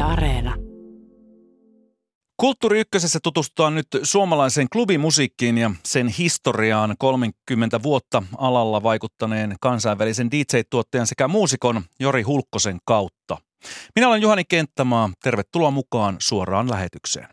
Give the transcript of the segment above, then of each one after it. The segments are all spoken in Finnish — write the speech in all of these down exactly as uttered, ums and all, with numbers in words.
Areena. Kulttuuri Ykkösessä tutustutaan nyt suomalaiseen klubimusiikkiin ja sen historiaan kolmekymmentä vuotta alalla vaikuttaneen kansainvälisen D J-tuottajan sekä muusikon Jori Hulkkosen kautta. Minä olen Juhani Kenttämaa. Tervetuloa mukaan suoraan lähetykseen.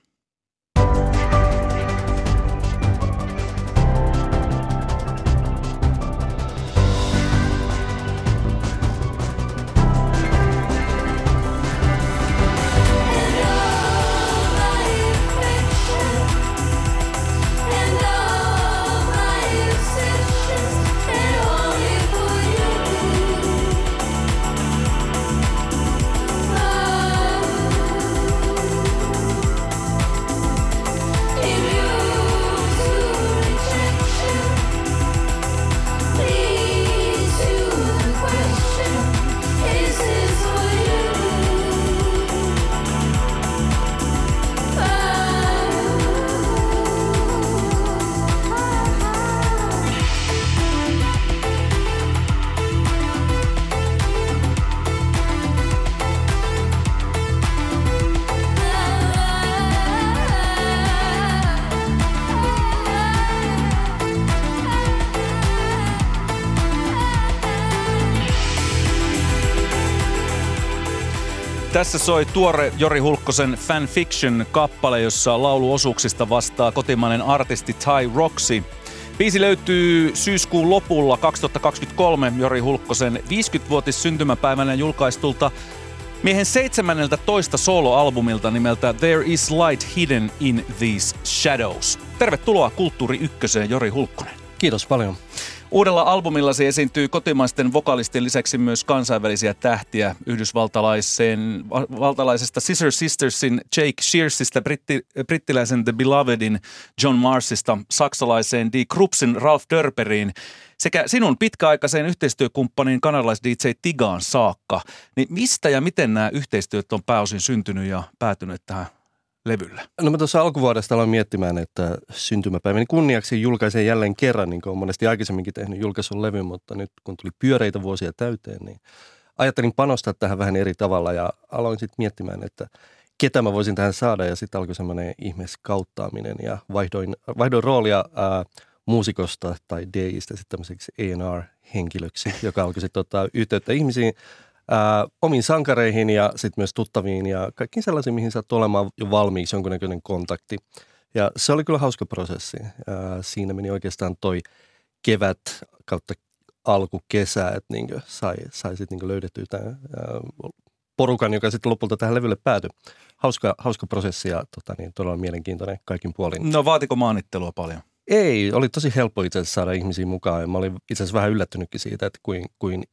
Tässä soi tuore Jori Hulkkosen Fanfiction-kappale, jossa lauluosuuksista vastaa kotimainen artisti Thai Roxy. Biisi löytyy syyskuun lopulla kaksituhattakaksikymmentäkolme Jori Hulkkosen viisikymmenvuotis syntymäpäivänä julkaistulta miehen seitsemänneltä toista soloalbumilta nimeltä There is light hidden in these shadows. Tervetuloa Kulttuuri Ykköseen, Jori Hulkkonen. Kiitos paljon. Uudella albumillasi esiintyy kotimaisten vokalistien lisäksi myös kansainvälisiä tähtiä yhdysvaltalaisen, valtalaisesta Scissor Sistersin Jake Shearsista, britti, brittiläisen The Belovedin John Marsista, saksalaiseen Die Krupsin Ralf Dörperiin sekä sinun pitkäaikaiseen yhteistyökumppaniin kanadalais-D J Tigaan saakka. Niin mistä ja miten nämä yhteistyöt on pääosin syntynyt ja päätynyt tähän levyllä? No mä tuossa alkuvuodesta aloin miettimään, että syntymäpäiväni kunniaksi julkaisen jälleen kerran, niin kuin olen monesti aikaisemminkin tehnyt julkaisun levyn, mutta nyt kun tuli pyöreitä vuosia täyteen, niin ajattelin panostaa tähän vähän eri tavalla ja aloin sitten miettimään, että ketä mä voisin tähän saada ja sitten alkoi semmoinen ihme skauttaaminen ja vaihdoin, vaihdoin roolia ää, muusikosta tai D J:stä sitten tämmöiseksi A and R-henkilöksi, joka alkoi sitten ottaa yhteyttä ihmisiin, Ää, omiin sankareihin ja sitten myös tuttaviin ja kaikkiin sellaisiin, mihin saattoi olemaan jo valmiiksi jonkunnäköinen kontakti. Ja se oli kyllä hauska prosessi. Ää, siinä meni oikeastaan toi kevät kautta alkukesä, että niinku sai, sai sitten niinku löydettyä tämän porukan, joka sitten lopulta tähän levylle päätyi. Hauska, hauska prosessi ja tota, niin, todella mielenkiintoinen kaikin puolin. No vaatiko maanittelua paljon? Ei, oli tosi helppo itse asiassa saada ihmisiä mukaan ja mä olin itse asiassa vähän yllättynytkin siitä, että kuin, kuin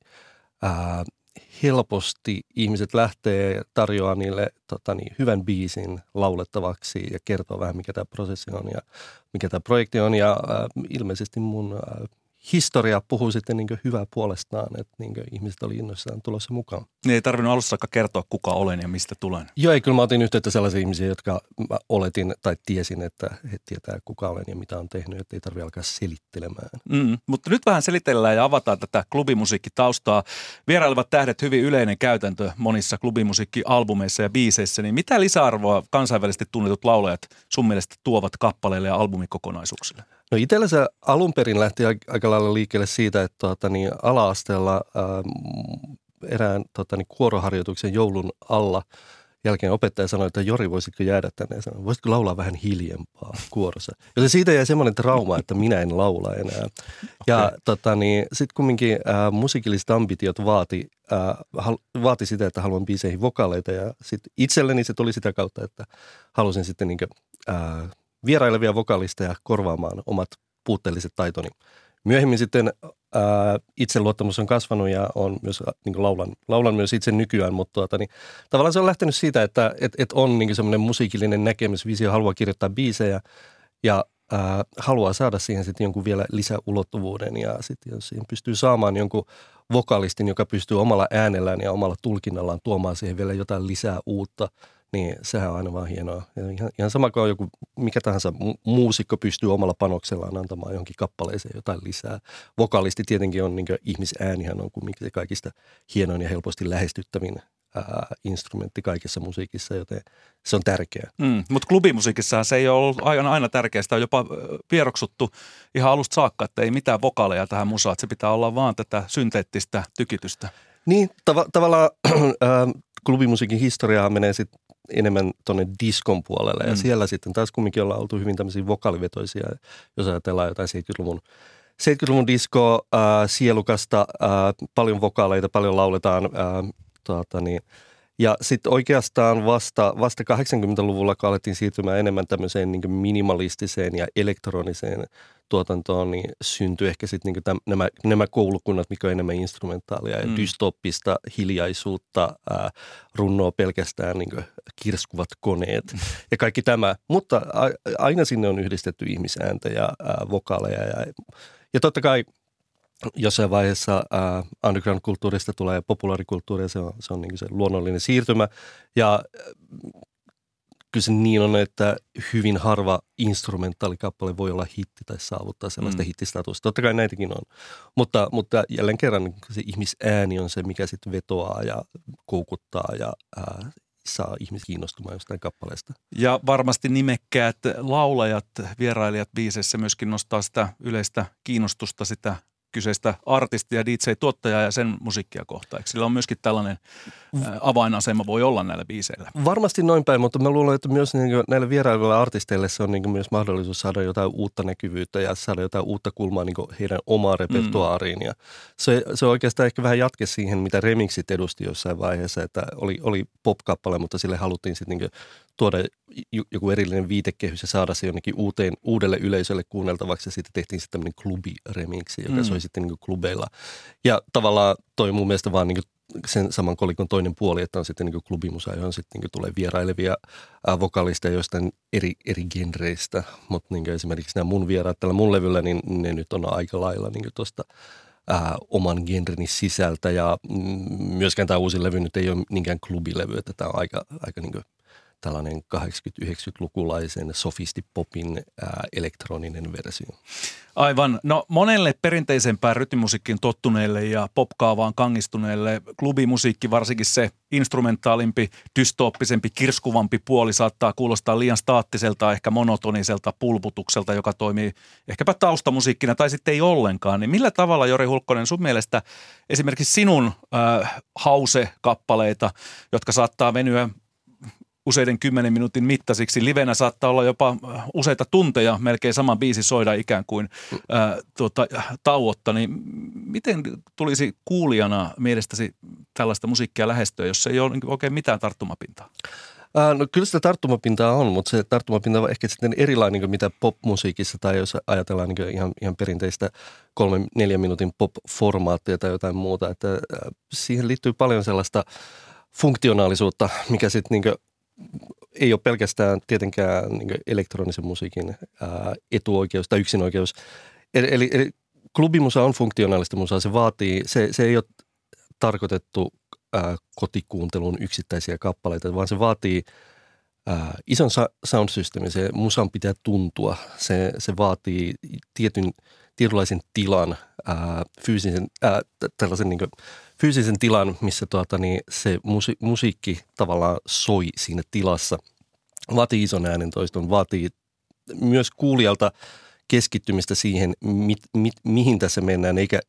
ää, helposti ihmiset lähtee tarjoaa niille tota niin, hyvän biisin laulettavaksi ja kertoo vähän, mikä tämä prosessi on ja mikä tämä projekti on. Ja äh, ilmeisesti mun äh, historia puhuu sitten niin kuin hyvää puolestaan, että niin kuin ihmiset oli innoissaan tulossa mukaan. Niin ei tarvinnut alussa kertoa, kuka olen ja mistä tulen. Joo, ei kyllä mä otin yhteyttä sellaisia ihmisiä, jotka mä oletin tai tiesin, että he tietää, kuka olen ja mitä on tehnyt, että ei tarvitse alkaa selittelemään. Mm, mutta nyt vähän selitellään ja avataan tätä klubimusiikkitaustaa. Vierailevat tähdet hyvin yleinen käytäntö monissa klubimusiikkialbumeissa ja biiseissä, niin mitä lisäarvoa kansainvälisesti tunnetut laulajat sun mielestä tuovat kappaleille ja albumikokonaisuuksille? No itsellä se alun perin lähti aika lailla liikkeelle siitä, että tuota, niin ala-asteella ää, erään tuota, niin kuoroharjoituksen joulun alla jälkeen opettaja sanoi, että Jori, voisitko jäädä tänne ja sanoi, voisitko laulaa vähän hiljempaa kuorossa. Joten siitä jäi semmoinen trauma, että minä en laula enää. Ja okay. tota, niin, sitten kumminkin ää, musiikilliset ambitiot vaati, ää, hal, vaati sitä, että haluan biiseihin vokaaleita ja sitten itselleni se tuli sitä kautta, että halusin sitten niin kuin, ää, vierailevia vokalisteja korvaamaan omat puutteelliset taitoni. Myöhemmin sitten ää, itseluottamus on kasvanut ja on myös, niin kuin laulan, laulan myös itse nykyään, mutta tuota, niin, tavallaan se on lähtenyt siitä, että et, et on niin semmoinen musiikillinen näkemys, visio, haluaa kirjoittaa biisejä ja ää, haluaa saada siihen sitten jonkun vielä lisäulottuvuuden ja sitten jos siihen pystyy saamaan jonkun vokalistin, joka pystyy omalla äänellään ja omalla tulkinnallaan tuomaan siihen vielä jotain lisää uutta, niin sehän on aina vaan hienoa. Ja ihan, ihan sama kuin joku, mikä tahansa muusikko pystyy omalla panoksellaan antamaan johonkin kappaleeseen jotain lisää. Vokalisti tietenkin on, niin kuin ihmisäänihän on kumminkin se kaikista hienoin ja helposti lähestyttävin ää, instrumentti kaikessa musiikissa, joten se on tärkeää. Mm, mutta klubimusiikissahan se ei ole ollut aina, aina tärkeää. Sitä on jopa vieroksuttu ihan alusta saakka, että ei mitään vokaaleja tähän musaan, että se pitää olla vaan tätä synteettistä tykitystä. Niin, tav- tavallaan äh, klubimusiikin historiaa menee sitten enemmän tuonne diskon puolelle ja mm. siellä sitten taas kumminkin ollaan oltu hyvin tämmöisiä vokaalivetoisia, jos ajatellaan jotain seitsemänkymmentäluvun, seitsemänkymmentäluvun diskoa, äh, sielukasta, äh, paljon vokaaleita, paljon lauletaan, äh, tuota niin, ja sitten oikeastaan vasta, vasta kahdeksankymmentäluvulla, kun alettiin siirtymään enemmän tämmöiseen niin kuin minimalistiseen ja elektroniseen tuotantoon, niin syntyi ehkä sitten niin kuin nämä, nämä koulukunnat, mikä on enemmän instrumentaalia ja mm. dystoppista hiljaisuutta, ää, runnoa pelkästään niin kuin kirskuvat koneet ja kaikki tämä. Mutta a, aina sinne on yhdistetty ihmisääntä ja ää, vokaaleja ja, ja totta kai jossain vaiheessa äh, underground-kulttuurista tulee populaarikulttuuria, se on, se on niin kuin se luonnollinen siirtymä. Ja äh, kyllä se niin on, että hyvin harva instrumentaalikappale voi olla hitti tai saavuttaa sellaista mm. hittistatusta. Totta kai näitäkin on, mutta, mutta jälleen kerran se ihmisääni on se, mikä sitten vetoaa ja koukuttaa ja äh, saa ihmiset kiinnostumaan jostain kappaleesta. Ja varmasti nimekkäät laulajat, vierailijat biiseissä myöskin nostaa sitä yleistä kiinnostusta sitä kyseistä artistia, D J-tuottajaa ja sen musiikkia kohtaan. Sillä on myöskin tällainen avainasema voi olla näillä biiseillä. Varmasti noin päin, mutta mä luulen, että myös niin näille vierailla artisteille se on niin myös mahdollisuus saada jotain uutta näkyvyyttä ja saada jotain uutta kulmaa niin heidän omaan repertuaariin. Mm. Ja se, se on oikeastaan ehkä vähän jatke siihen, mitä remixit edusti jossain vaiheessa, että oli, oli pop-kappale, mutta sille haluttiin sitten niin tuoda joku erillinen viitekehys ja saada se jonnekin uuteen, uudelle yleisölle kuunneltavaksi ja sitten tehtiin sitten tämmöinen klubi-remixi, joka mm. soi sitten niin klubeilla. Ja tavallaan toi mun mielestä vaan niin sen saman kolikon toinen puoli, että on sitten niin klubimusa, johon sitten niin tulee vierailevia ää, vokalisteja jostain eri, eri genreistä, mutta niin esimerkiksi nämä mun vieraat tällä mun levyllä, niin ne nyt on aika lailla niin tuosta Äh, oman genreni sisältä ja mm, myöskään tämä uusi levy nyt ei ole niinkään klubilevy, että tämä on aika, aika niin kuin tällainen kahdeksankymmentä-yhdeksänkymmentälukulaisen sofistipopin äh, elektroninen versio. Aivan. No monelle perinteisempään rytmimusiikkiin tottuneelle ja popkaavaan kangistuneelle klubimusiikki, varsinkin se instrumentaalimpi, dystooppisempi, kirskuvampi puoli saattaa kuulostaa liian staattiselta, ehkä monotoniselta pulputukselta, joka toimii ehkäpä taustamusiikkina tai sitten ei ollenkaan. Niin millä tavalla, Jori Hulkkonen, sun mielestä esimerkiksi sinun äh, hause-kappaleita, jotka saattaa venyä useiden kymmenen minuutin mittaisiksi. Livenä saattaa olla jopa useita tunteja, melkein sama biisi soida ikään kuin ää, tuota, tauotta. Niin miten tulisi kuulijana mielestäsi tällaista musiikkia lähestyä, jos ei ole oikein mitään tarttumapintaa? Äh, no kyllä sitä tarttumapintaa on, mutta se tarttumapinta on ehkä sitten erilainen kuin mitä popmusiikissa tai jos ajatellaan niin ihan, ihan perinteistä kolmen, neljän minuutin pop-formaattia tai jotain muuta. Että, äh, siihen liittyy paljon sellaista funktionaalisuutta, mikä sitten niin ei ole pelkästään tietenkään niin elektronisen musiikin ää, etuoikeus tai yksinoikeus. Eli, eli, eli klubimusa on funktionaalista musaa. Se vaatii, se, se ei ole tarkoitettu ää, kotikuuntelun yksittäisiä kappaleita, vaan se vaatii ää, ison sa- sound systeemin. Se musan pitää tuntua. Se, se vaatii tietyn, tietynlaisen tilan, ää, fyysisen, ää, tällaisen niin kuin fyysisen tilan, missä tuota, niin se musi- musiikki tavallaan soi siinä tilassa. Vaatii ison äänentoiston, vaatii myös kuulijalta keskittymistä siihen, mit, mit, mihin tässä mennään, eikä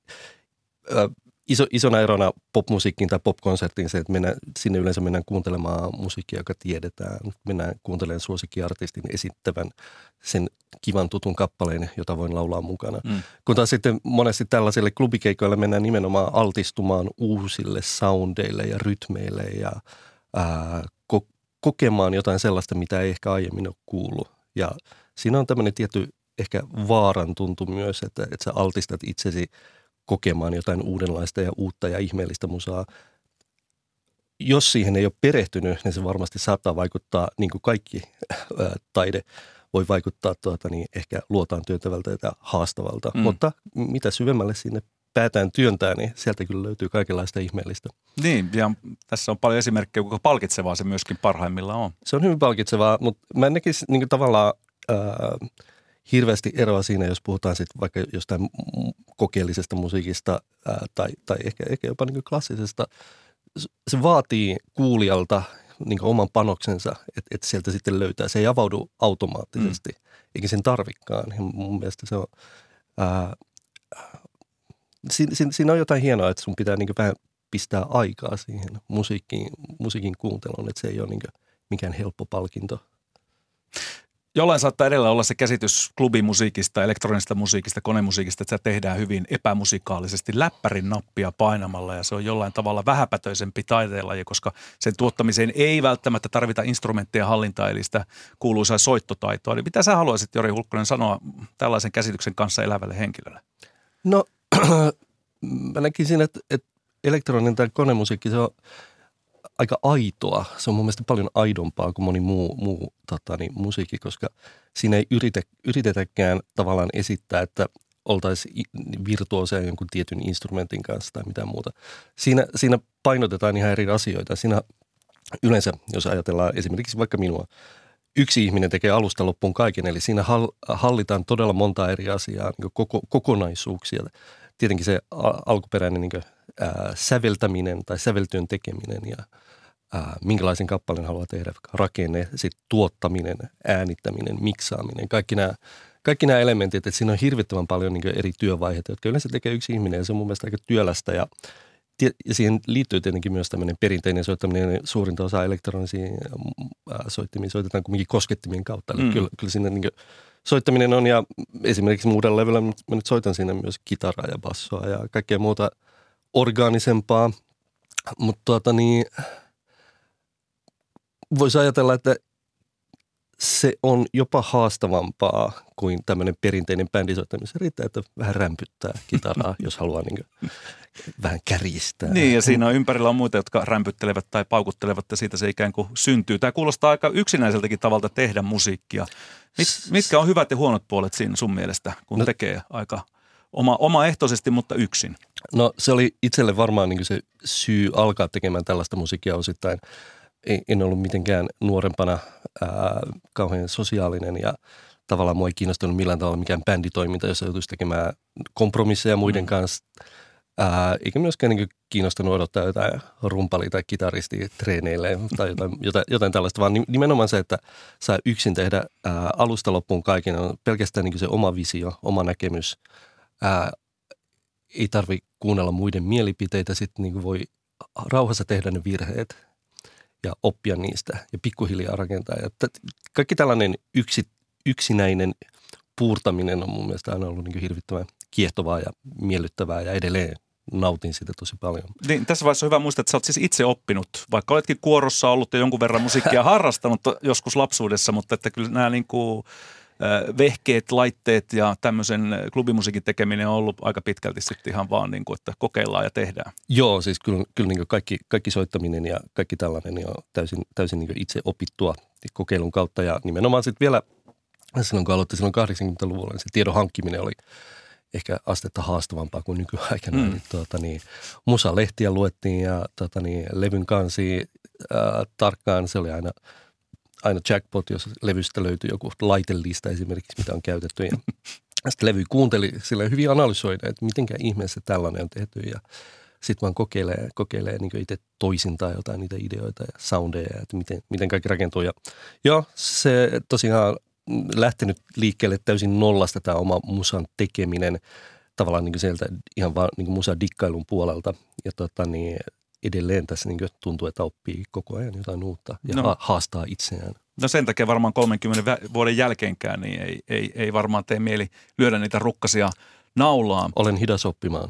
ä, iso, isona erona popmusiikkiin tai popkonserttiin se, että mennään, sinne yleensä mennään kuuntelemaan musiikkia, joka tiedetään. Mennään kuuntelemaan suosikkiartistin esittävän sen kivan tutun kappaleen, jota voin laulaa mukana. Mm. Kun taas sitten monesti tällaisille klubikeikoille mennään nimenomaan altistumaan uusille soundeille ja rytmeille ja ää, ko- kokemaan jotain sellaista, mitä ei ehkä aiemmin ole kuullut. Ja siinä on tämmöinen tietty ehkä vaaran tuntu myös, että, että sä altistat itsesi kokemaan jotain uudenlaista ja uutta ja ihmeellistä musaa. Jos siihen ei ole perehtynyt, niin se varmasti saattaa vaikuttaa, niin kuin kaikki ää, taide voi vaikuttaa tuota, niin ehkä luotaan työntävältä ja haastavalta. Mm. Mutta mitä syvemmälle sinne päätään työntää, niin sieltä kyllä löytyy kaikenlaista ihmeellistä. Niin, ja tässä on paljon esimerkkejä, kuinka palkitsevaa se myöskin parhaimmillaan on. Se on hyvin palkitsevaa, mutta mä en näkisi niin kuin tavallaan ää, hirveästi eroa siinä, jos puhutaan sitten vaikka jostain kokeellisesta musiikista ää, tai, tai ehkä, ehkä jopa niin kuin klassisesta se vaatii kuulijalta niin oman panoksensa, että, että sieltä sitten löytää. Se ei avaudu automaattisesti, mm. eikä sen tarvikaan. Ja mun mielestä se on, ää, siinä, siinä on jotain hienoa, että sun pitää niin vähän pistää aikaa siihen musiikkiin, musiikin kuunteluun, että se ei ole niin mikään helppo palkinto. Jollain saattaa edellä olla se käsitys klubimusiikista, elektronisesta musiikista, konemusiikista, että se tehdään hyvin epämusikaalisesti läppärin nappia painamalla ja se on jollain tavalla vähäpätöisempi taiteenlaji, koska sen tuottamiseen ei välttämättä tarvita instrumenttien hallintaa, eli sitä kuuluisaa soittotaitoa. Eli mitä sä haluaisit, Jori Hulkkonen, sanoa tällaisen käsityksen kanssa elävälle henkilölle? No, mä näkisin, että, että elektroninen tai konemusiikki, se on aika aitoa. Se on mun mielestä paljon aidompaa kuin moni muu, muu tota, niin, musiikki, koska siinä ei yritä, yritetäkään tavallaan esittää, että oltaisiin virtuoseja jonkun tietyn instrumentin kanssa tai mitään muuta. Siinä, siinä painotetaan ihan eri asioita. Siinä yleensä, jos ajatellaan esimerkiksi vaikka minua, yksi ihminen tekee alusta loppuun kaiken, eli siinä hallitaan todella monta eri asiaa, niin koko, kokonaisuuksia. Tietenkin se alkuperäinen niin kuin, ää, säveltäminen tai säveltyön tekeminen ja ää, minkälaisen kappaleen haluaa tehdä, rakenne, sitten tuottaminen, äänittäminen, miksaaminen, kaikki nämä, kaikki nämä elementit, että siinä on hirvittävän paljon niin kuin eri työvaiheita, jotka yleensä tekee yksi ihminen ja se on mun mielestä aika työlästä ja Ja siihen liittyy tietenkin myös tämmöinen perinteinen soittaminen. Suurinta osa elektronisia soittimia soitetaan kuitenkin koskettimien kautta. Eli mm. kyllä, kyllä siinä niin soittaminen on, ja esimerkiksi muudella levyllä mä nyt soitan siinä myös kitaraa ja bassoa ja kaikkea muuta orgaanisempaa. Mutta tuota niin, voisi ajatella, että se on jopa haastavampaa kuin tämmöinen perinteinen bändisoittaminen. Se riittää, että vähän rämpyttää kitaraa, jos haluaa niin kuin vähän kärjistää. Niin, ja siinä on ympärillä on muita, jotka rämpyttelevät tai paukuttelevat, ja siitä se ikään kuin syntyy. Tämä kuulostaa aika yksinäiseltäkin tavalta tehdä musiikkia. Mit, mitkä on hyvät ja huonot puolet siinä sun mielestä, kun no, tekee aika oma, omaehtoisesti, mutta yksin? No se oli itselle varmaan niin kuin se syy alkaa tekemään tällaista musiikkia osittain. En ollut mitenkään nuorempana ää, kauhean sosiaalinen ja tavallaan mua ei kiinnostunut millään tavalla mikään bänditoiminta, jossa joutuisi tekemään kompromisseja muiden mm. kanssa. Ää, eikä myöskään niin kiinnostunut odottaa jotain rumpalia tai kitaristia treeneille tai jotain, jotain, jotain tällaista, vaan nimenomaan se, että saa yksin tehdä ää, alusta loppuun kaiken, on pelkästään niin se oma visio, oma näkemys. Ää, ei tarvitse kuunnella muiden mielipiteitä, sitten niin voi rauhassa tehdä ne virheet ja oppia niistä ja pikkuhiljaa rakentaa. Ja t- kaikki tällainen yksi, yksinäinen puurtaminen on mun mielestä aina ollut niin kuin hirvittävän kiehtovaa ja miellyttävää ja edelleen nautin siitä tosi paljon. Niin, tässä vaiheessa on hyvä muistaa, että sä oot siis itse oppinut, vaikka oletkin kuorossa ollut ja jonkun verran musiikkia harrastanut joskus lapsuudessa, mutta että kyllä nämä niin kuin vehkeet, laitteet ja tämmöisen klubimusiikin tekeminen on ollut aika pitkälti sitten ihan vaan niin kuin, että kokeillaan ja tehdään. Joo, siis kyllä, kyllä niin kuin kaikki, kaikki soittaminen ja kaikki tällainen niin on täysin, täysin niin kuin itse opittua kokeilun kautta ja nimenomaan sitten vielä silloin kun aloitti silloin kahdeksankymmentäluvulla, niin se tiedon hankkiminen oli ehkä astetta haastavampaa kuin nykyaikana. Mm. Niin, tuota, niin, musalehtiä luettiin ja tuota, niin, levyn kansi äh, tarkkaan, se oli aina aina jackpot, jos levystä löytyi joku laitelista esimerkiksi, mitä on käytetty. Ja sitten levy kuunteli sillä hyvin analysoida, että mitenkään ihmeessä tällainen on tehty. Ja sitten vaan kokeilee, kokeilee niin itse toisintaan jotain niitä ideoita ja soundeja, että miten, miten kaikki rakentuu. Ja joo, se tosiaan lähtenyt liikkeelle täysin nollasta tämä oma musan tekeminen tavallaan niin sieltä ihan vaan niin musadikkailun puolelta. Ja tota niin, edelleen tässä niin tuntuu, että oppii koko ajan jotain uutta ja no. haastaa itseään. No sen takia varmaan kolmenkymmenen vuoden jälkeenkään niin ei, ei, ei varmaan tee mieli lyödä niitä rukkasia naulaan. Olen hidas oppimaan.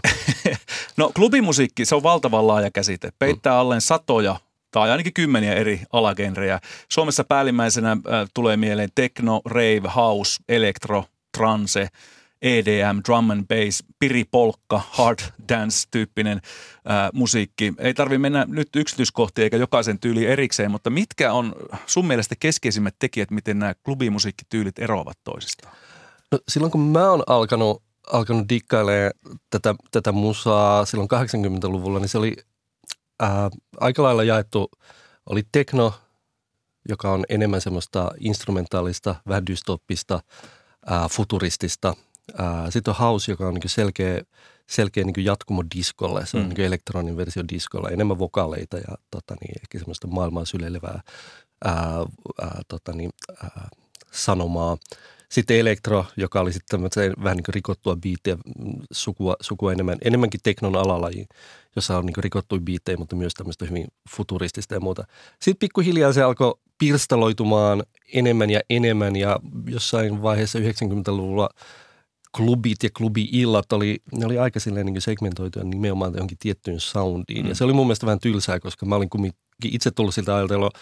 No klubimusiikki, se on valtavan laaja käsite. Peittää mm. alleen satoja tai ainakin kymmeniä eri alagenrejä. Suomessa päällimmäisenä äh, tulee mieleen techno, rave, house, elektro, trance, E D M, drum and bass, piripolkka, hard dance-tyyppinen ää, musiikki. Ei tarvitse mennä nyt yksityiskohtiin eikä jokaisen tyyli erikseen, mutta mitkä on sun mielestä keskeisimmät tekijät, miten nämä klubimusiikkityylit eroavat toisistaan? No, silloin kun mä oon alkanut, alkanut dikkailemaan tätä, tätä musaa silloin kahdeksankymmentäluvulla, niin se oli ää, aika lailla jaettu. Oli techno, joka on enemmän semmoista instrumentaalista, vähän dystoppista, ää, futuristista. Sitten on house, joka on niin selkeä, selkeä niin jatkumo diskolle. Se on Mm. niin elektroninen versio diskolla. Enemmän vokaaleita ja tota, niin, ehkä semmoista maailmaa syleilevää ää, ää, tota, niin, ää, sanomaa. Sitten elektro, joka oli sitten vähän niin kuin rikottua biittejä, sukua, sukua enemmän, enemmänkin teknon alalaji, jossa on niin kuin rikottuja biittejä, mutta myös tämmöistä hyvin futuristista ja muuta. Sitten pikkuhiljaa se alkoi pirstaloitumaan enemmän ja enemmän ja jossain vaiheessa yhdeksänkymmentäluvulla klubit ja klubi-illat oli, ne oli aika silleen niin kuin segmentoituja nimenomaan johonkin tiettyyn soundiin. Mm. Ja se oli mun mielestä vähän tylsää, koska mä olin kumminkin itse tullut siltä ajalta,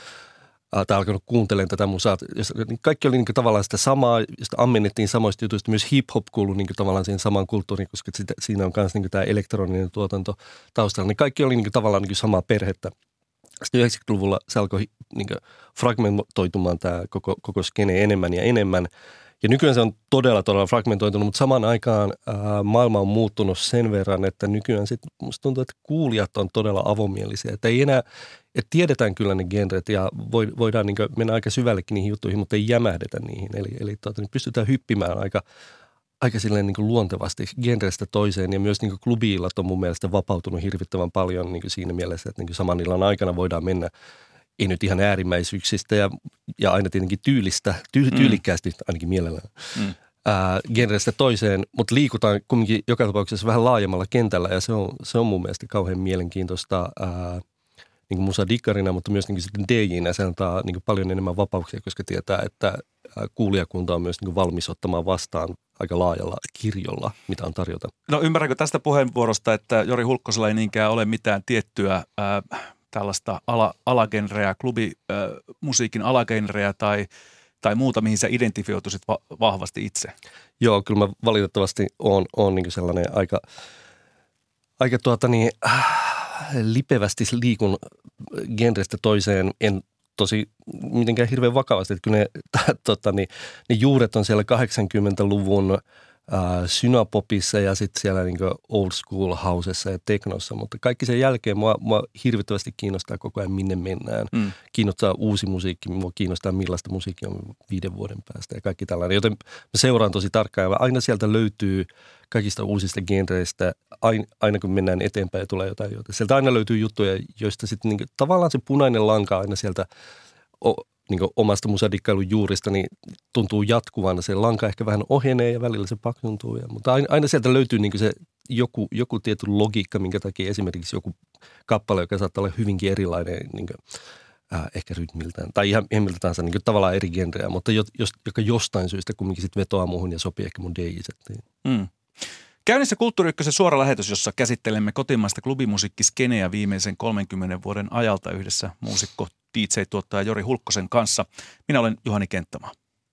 tai alkanut kuuntelemaan tätä musaa. Kaikki oli niin kuin tavallaan sitä samaa, josta ammennettiin samoista jutuista. Myös hip-hop kuului niin kuin tavallaan siihen samaan kulttuuriin, koska sitä, siinä on myös niin tämä elektroninen tuotanto taustalla. Niin kaikki oli niin kuin tavallaan niin kuin samaa perhettä. Sitten yhdeksänkymmentäluvulla se alkoi niin kuin fragmentoitumaan tämä koko, koko skene enemmän ja enemmän. Ja nykyään se on todella, todella fragmentoitunut, mutta samaan aikaan ää, maailma on muuttunut sen verran, että nykyään sitten musta tuntuu, että kuulijat on todella avomielisiä. Että ei enää, että tiedetään kyllä ne genret ja voidaan niin kuin mennä aika syvällekin niihin juttuihin, mutta ei jämähdetä niihin. Eli, eli tuota, niin pystytään hyppimään aika, aika silleen niin kuin luontevasti genrestä toiseen. Ja myös niin kuin klubi-illat on mun mielestä vapautunut hirvittävän paljon niin kuin siinä mielessä, että niin kuin saman illan aikana voidaan mennä. Ei nyt ihan äärimmäisyyksistä ja, ja aina tietenkin tyylistä, ty, tyylikkäästi ainakin mielellään, mm. ää, genrestä toiseen, mutta liikutaan kumminkin joka tapauksessa vähän laajemmalla kentällä ja se on, se on mun mielestä kauhean mielenkiintoista ää, niin kuin musadikkarina, mutta myös niin kuin sitten D J:nä se antaa niin kuin paljon enemmän vapauksia, koska tietää, että kuulijakunta on myös niin kuin valmis ottamaan vastaan aika laajalla kirjolla, mitä on tarjota. No ymmärränkö tästä puheenvuorosta, että Jori Hulkkosella ei niinkään ole mitään tiettyä ää, tällaista ala, alagenreä, klubimusiikin alagenreä tai, tai muuta, mihin sä identifioituisit va- vahvasti itse? Joo, kyllä mä valitettavasti oon, oon niin sellainen aika, aika tuota niin, äh, lipevästi liikun genrestä toiseen, en tosi mitenkään hirveän vakavasti, että kyllä ne, t- tota, niin, ne juuret on siellä kahdeksankymmentäluvun Äh, synapopissa ja sitten siellä niinku old school housessa ja teknossa, mutta kaikki sen jälkeen mua, mua hirvittävästi kiinnostaa koko ajan minne mennään. Mm. Kiinnostaa uusi musiikki, mua kiinnostaa millaista musiikkia on viiden vuoden päästä ja kaikki tällainen. Joten mä seuraan tosi tarkkaan ja aina sieltä löytyy kaikista uusista genreistä, aina, aina kun mennään eteenpäin ja tulee jotain, jotain. Sieltä aina löytyy juttuja, joista sitten niinku, tavallaan se punainen lanka aina sieltä o, niin omasta musadikkailun juurista, niin tuntuu jatkuvana. Se lanka ehkä vähän ohenee ja välillä se paksuntuu. Ja, mutta aina, aina sieltä löytyy niin se joku, joku tietty logiikka, minkä takia esimerkiksi joku kappale, joka saattaa olla hyvinkin erilainen niin kuin, äh, ehkä rytmiltään. Tai ihan, ihan miltä tahansa niin kuin, tavallaan eri genreä, mutta jo, jos, joka jostain syystä kumminkin sit vetoaa muuhun ja sopii ehkä mun D J-settiin. Mm. Käynnissä Kulttuuri Ykkösen suora lähetys, jossa käsittelemme kotimaista klubimusiikkiskeneä viimeisen kolmenkymmenen vuoden ajalta yhdessä muusikko D J-tuottaja Jori Hulkkosen kanssa. Minä olen Juhani Kenttämaa.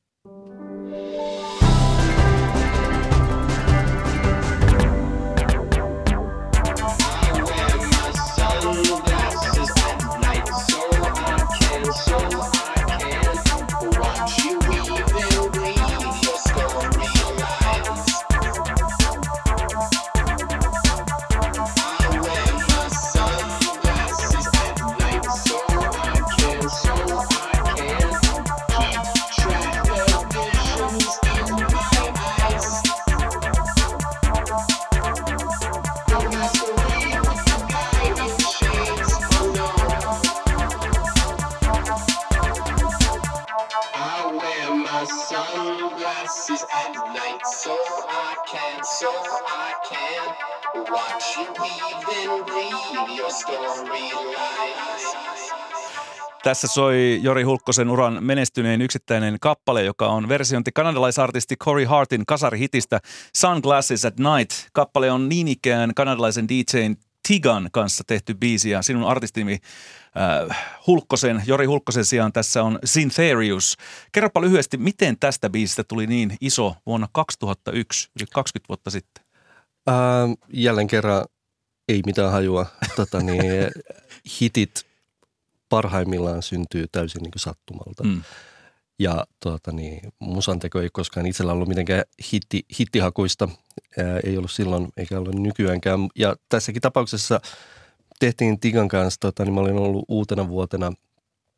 Tässä soi Jori Hulkkosen uran menestyneen yksittäinen kappale, joka on versiointi kanadalaisartisti Corey Hartin kasarihitistä Sunglasses at Night. Kappale on niin ikään kanadalaisen D J:n Tigan kanssa tehty biisi ja sinun artistimi äh, Hulkkosen, Jori Hulkkosen sijaan tässä on Syntherius. Kerropa lyhyesti, miten tästä biisistä tuli niin iso vuonna kaksituhattayksi, yli kaksikymmentä vuotta sitten? Äh, jälleen kerran ei mitään hajua. Tota niin, hitit parhaimmillaan syntyy täysin niin kuin sattumalta. Mm. Ja tuota, niin, musanteko ei koskaan itsellä ollut mitenkään hitti, hittihakuista. Ää, ei ollut silloin eikä ollut nykyäänkään. Ja tässäkin tapauksessa tehtiin Tigan kanssa, tota, niin mä olin ollut uutena vuotena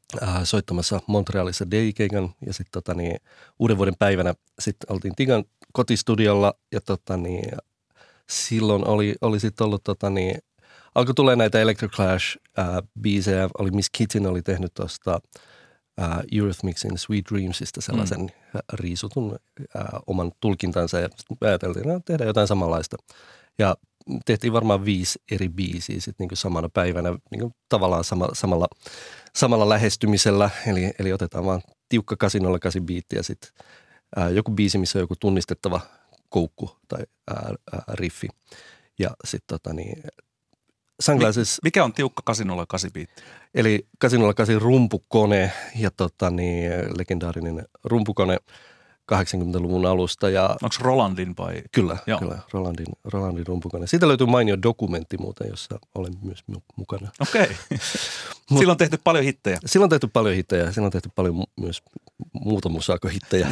äh, soittamassa Montrealissa Day-keikan ja sitten tota, niin, uuden vuoden päivänä sitten oltiin Tigan kotistudiolla ja tota, niin, silloin oli, oli sitten ollut tota, niin, alkoi tulee näitä Electro Clash-biisejä, oli Miss Kittin oli tehnyt tuosta uh, Eurythmicsin Sweet Dreamsista sellaisen mm. riisutun uh, oman tulkintansa ja ajateltiin, että tehdään jotain samanlaista. Ja tehtiin varmaan viisi eri biisiä sitten niin kuin samana päivänä niin kuin tavallaan sama, samalla, samalla lähestymisellä. Eli, eli otetaan vaan tiukka kahdeksan nolla kahdeksan biitti ja sitten uh, joku biisi, missä on joku tunnistettava koukku tai uh, uh, riffi. Ja sitten tota niin, Sunglasses. Mikä on tiukka kahdeksan nolla kahdeksan biitti? Eli kahdeksan nolla kahdeksan rumpukone ja tota niin, legendaarinen rumpukone kahdeksankymmentäluvun alusta. Ja onko Rolandin vai? Kyllä, Joo. kyllä Rolandin, Rolandin rumpukone. Siitä löytyy mainio dokumentti muuten, jossa olen myös mukana. Okei. Okay. Silloin on tehty paljon hittejä. Silloin on tehty paljon hittejä. Silloin on tehty paljon mu- myös muuta musaako hittejä.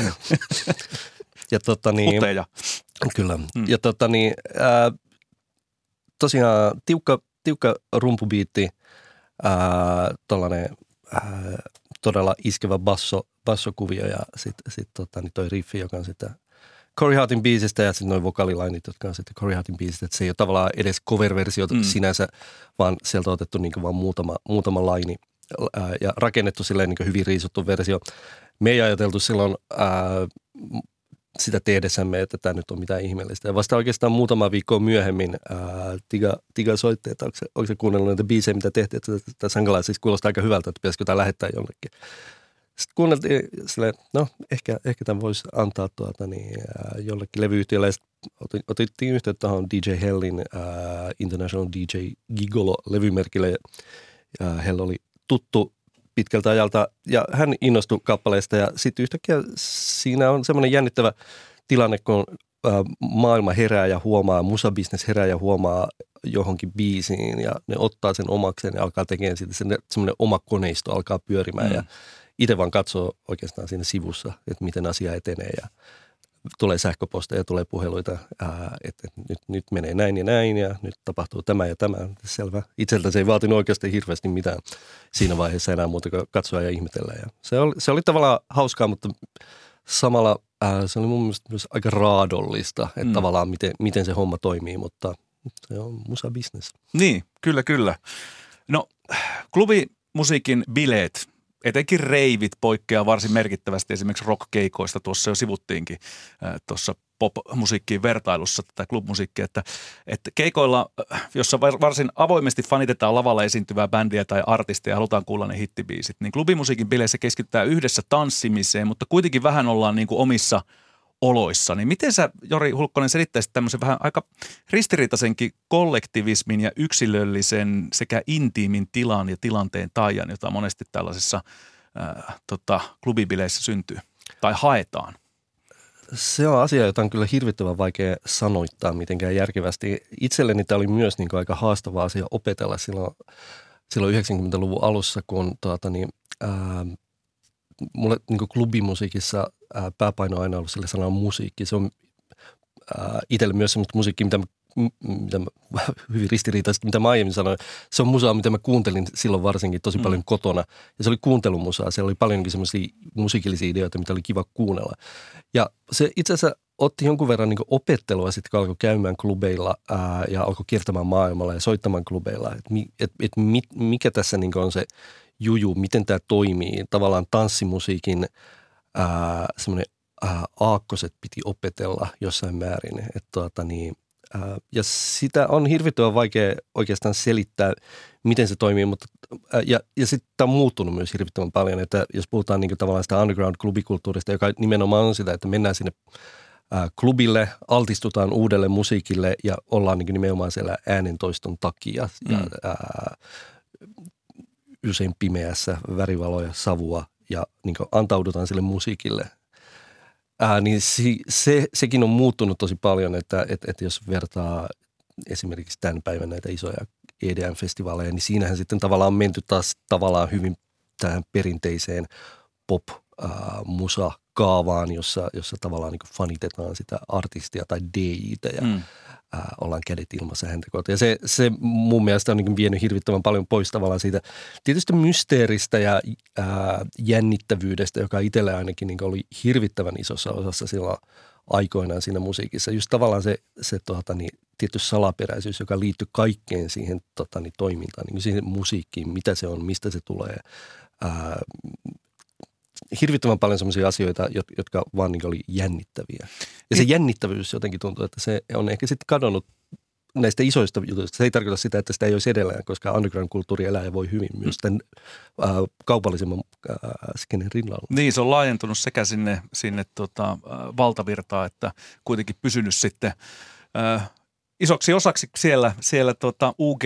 ja tota niin. Huteja. Kyllä. Hmm. Ja tota niin, ää, tosiaan tiukka, tiukka rumpubiitti, tuollainen todella iskevä basso, bassokuvio ja sitten sit, tota, niin toi riffi, joka on sitä Corey Hartin biisistä ja sitten noin vokaalilainit, jotka on sitten Corey Hartin biisistä. Että se ei ole tavallaan edes cover-versio mm. sinänsä, vaan sieltä on otettu niin vaan muutama, muutama laini ää, ja rakennettu silleen niin hyvin riisuttu versio. Me ei ajateltu silloin ää, sitä tehdessämme, että tämä nyt on mitään ihmeellistä. Ja vasta oikeastaan muutama viikkoa myöhemmin ää, Tiga, Tiga soitti, että onko se, onko se kuunnellut näitä biisejä, mitä tehtiin, että tämä Sunglasses kuulostaa aika hyvältä, että pitäisikö tämä lähettää jonnekin. Sitten kuunneltiin silleen, no ehkä, ehkä tämän voisi antaa tuota, niin, ää, jollekin levyyhtiölle. Sitten otettiin yhteyttä tuohon D J Hellin ää, International D J Gigolo-levymerkille. Ja Hell oli tuttu pitkältä ajalta ja hän innostui kappaleesta ja sitten yhtäkkiä siinä on semmoinen jännittävä tilanne, kun ää, maailma herää ja huomaa, musabisnes herää ja huomaa johonkin biisiin ja ne ottaa sen omakseen ja alkaa tekemään siitä semmoinen oma koneisto alkaa pyörimään mm. ja itse vaan katsoo oikeastaan siinä sivussa, että miten asia etenee ja tulee sähköposteja, tulee puheluita, ää, että nyt, nyt menee näin ja näin ja nyt tapahtuu tämä ja tämä. Selvä. Itseltä se ei vaatinut oikeasti hirveästi mitään siinä vaiheessa enää muuta kuin katsoa ja ihmetellä. Ja se, oli, se oli tavallaan hauskaa, mutta samalla ää, se oli mun mielestä myös aika raadollista, että mm. tavallaan miten, miten se homma toimii, mutta se on musa-business. Niin, kyllä, kyllä. No, klubimusiikin bileet. Etenkin reivit poikkeaa varsin merkittävästi esimerkiksi rock-keikoista. Tuossa jo sivuttiinkin äh, tuossa pop-musiikkiin vertailussa tätä klub-musiikkia, että, että keikoilla, jossa varsin avoimesti fanitetaan lavalla esiintyvää bändiä tai artistia ja halutaan kuulla ne hittibiisit, niin klubimusiikin bileissä keskitytään yhdessä tanssimiseen, mutta kuitenkin vähän ollaan niin kuin omissa oloissa. Niin miten sä, Jori Hulkkonen, selittäisit tämmöisen vähän aika ristiriitaisenkin kollektivismin ja yksilöllisen sekä intiimin tilan ja tilanteen taian, jota monesti tällaisissa ää, tota, klubibileissä syntyy tai haetaan? Se on asia, jota on kyllä hirvittävän vaikea sanoittaa mitenkään järkevästi. Itselleni tämä oli myös niin kuin aika haastava asia opetella silloin, silloin yhdeksänkymmentäluvun alussa, kun tuota, niin, ää, mulle niin kuin klubimusiikissa ää, pääpaino on aina ollut sille sanalla musiikki. Se on ää, itselle myös semmoista musiikkia, mitä mä, mitä mä, hyvin ristiriitaisesti, mitä mä aiemmin sanoin. Se on musaa, mitä mä kuuntelin silloin varsinkin tosi paljon mm. kotona. Ja se oli kuuntelumusaa. Siellä oli paljonkin semmoisia musiikillisia ideoita, mitä oli kiva kuunnella. Ja se itse asiassa otti jonkun verran niin kuin opettelua sitten, kun alkoi käymään klubeilla ää, ja alkoi kiertämään maailmalla ja soittamaan klubeilla. Että et, et, mit, mikä tässä niin kuin on se juju, miten tämä toimii. Tavallaan tanssimusiikin ää, semmoinen ää, aakkoset piti opetella jossain määrin. Et, tuota, niin, ää, ja sitä on hirvittävän vaikea oikeastaan selittää, miten se toimii. Mutta, ää, ja ja sitten tämä on muuttunut myös hirvittävän paljon. Että jos puhutaan niin kuin tavallaan sitä underground-klubikulttuurista, joka nimenomaan on sitä, että mennään sinne ää, klubille, altistutaan uudelle musiikille ja ollaan niin kuin nimenomaan siellä äänentoiston takia. Ja, mm. ää, usein pimeässä, värivaloja, savua ja niin kuin antaudutaan sille musiikille. Ää, niin si, se, sekin on muuttunut tosi paljon, että et, et jos vertaa esimerkiksi tämän päivän näitä isoja E D M-festivaaleja, niin siinähän sitten tavallaan on menty taas tavallaan hyvin tähän perinteiseen pop-musa kaavaan, jossa, jossa tavallaan niin kuin fanitetaan sitä artistia tai D J:tä ja mm. ää, ollaan kädet ilmassa häntä kohta. Ja se, se mun mielestä on niin kuin vienyt hirvittävän paljon pois tavallaan siitä tietysti mysteeristä ja ää, jännittävyydestä, joka itsellä ainakin niin kuin oli hirvittävän isossa osassa silloin aikoinaan siinä musiikissa. Just tavallaan se, se tuota, niin, tietty salaperäisyys, joka liittyy kaikkeen siihen tota, niin, toimintaan, niin siihen musiikkiin, mitä se on, mistä se tulee. Ää, hirvittävän paljon sellaisia asioita, jotka vaan niin oli jännittäviä. Ja se jännittävyys jotenkin tuntuu, että se on ehkä sitten kadonnut näistä isoista jutuista. Se ei tarkoita sitä, että sitä ei olisi edellään, koska underground-kulttuuri elää ja voi hyvin myös tämän äh, kaupallisemman äh, skenen rinnalla. Niin, se on laajentunut sekä sinne, sinne tota, äh, valtavirtaan, että kuitenkin pysynyt sitten äh, isoksi osaksi siellä, siellä tota U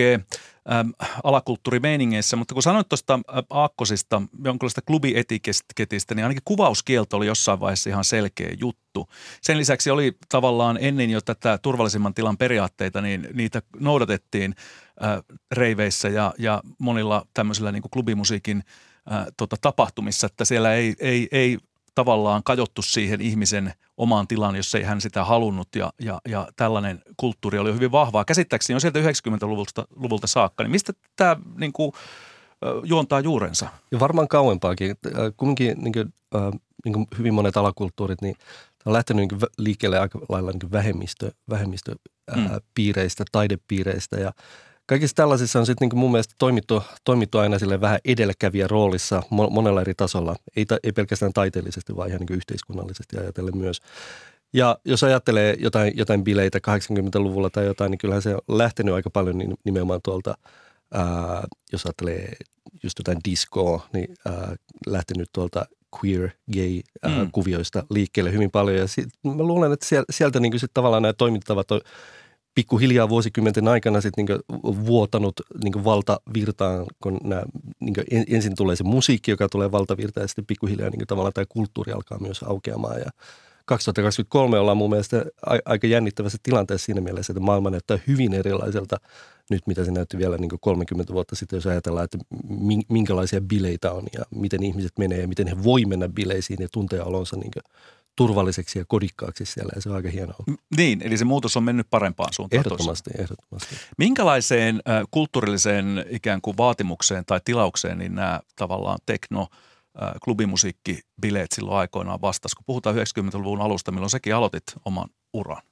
G-alakulttuurimeiningeissä, mutta kun sanoit tuosta aakkosista, jonkinlaista klubietiketistä, niin ainakin kuvauskielto oli jossain vaiheessa ihan selkeä juttu. Sen lisäksi oli tavallaan ennen jo tätä turvallisimman tilan periaatteita, niin niitä noudatettiin äh, reiveissä ja, ja monilla tämmöisillä niin kuin klubimusiikin äh, tota, tapahtumissa, että siellä ei, ei, ei tavallaan kajottu siihen ihmisen omaan tilaan, jos ei hän sitä halunnut ja, ja, ja tällainen kulttuuri oli hyvin vahvaa. Käsittääkseni on sieltä yhdeksänkymmentäluvulta luvulta saakka, niin mistä tämä niin kuin, juontaa juurensa? Ja varmaan kauempaakin. Kumminkin niin kuin, äh, niin kuin hyvin monet alakulttuurit, niin on lähtenyt niin kuin liikkeelle aika lailla niin kuin vähemmistö, vähemmistöpiireistä, mm. taidepiireistä ja kaikissa tällaisissa on sitten niin mun mielestä toimittu, toimittu aina sille vähän edelläkävijä roolissa monella eri tasolla. Ei, ta, ei pelkästään taiteellisesti, vaan ihan niin yhteiskunnallisesti ajatellen myös. Ja jos ajattelee jotain, jotain bileitä kahdeksankymmentäluvulla tai jotain, niin kyllähän se on lähtenyt aika paljon niin nimenomaan tuolta, ää, jos ajattelee just jotain diskoa, niin ää, lähtenyt tuolta queer, gay ää, mm. kuvioista liikkeelle hyvin paljon. Ja sit, mä luulen, että sieltä niin sit tavallaan nämä toimintavat on pikkuhiljaa vuosikymmenten aikana sitten niinku vuotanut niinku valtavirtaan, kun nää, niinku ensin tulee se musiikki, joka tulee valtavirtaan, ja sitten pikkuhiljaa niinku tavallaan tämä kulttuuri alkaa myös aukeamaan. Ja kaksituhattakaksikymmentäkolme ollaan mun mielestä aika jännittävässä tilanteessa siinä mielessä, että maailma näyttää hyvin erilaiselta nyt, mitä se näytti vielä niinku kolmekymmentä vuotta sitten, jos ajatellaan, että minkälaisia bileitä on ja miten ihmiset menee ja miten he voi mennä bileisiin ja tuntea olonsa niinku turvalliseksi ja kodikkaaksi siellä, ja se on aika hienoa. Niin, eli se muutos on mennyt parempaan suuntaan. Ehdottomasti, toisaan. ehdottomasti. Minkälaiseen äh, kulttuurilliseen ikään kuin vaatimukseen tai tilaukseen niin nämä tavallaan tekno, äh, klubimusiikkibileet silloin aikoinaan vastasi, kun puhutaan yhdeksänkymmentäluvun alusta, milloin säkin aloitit oman uran?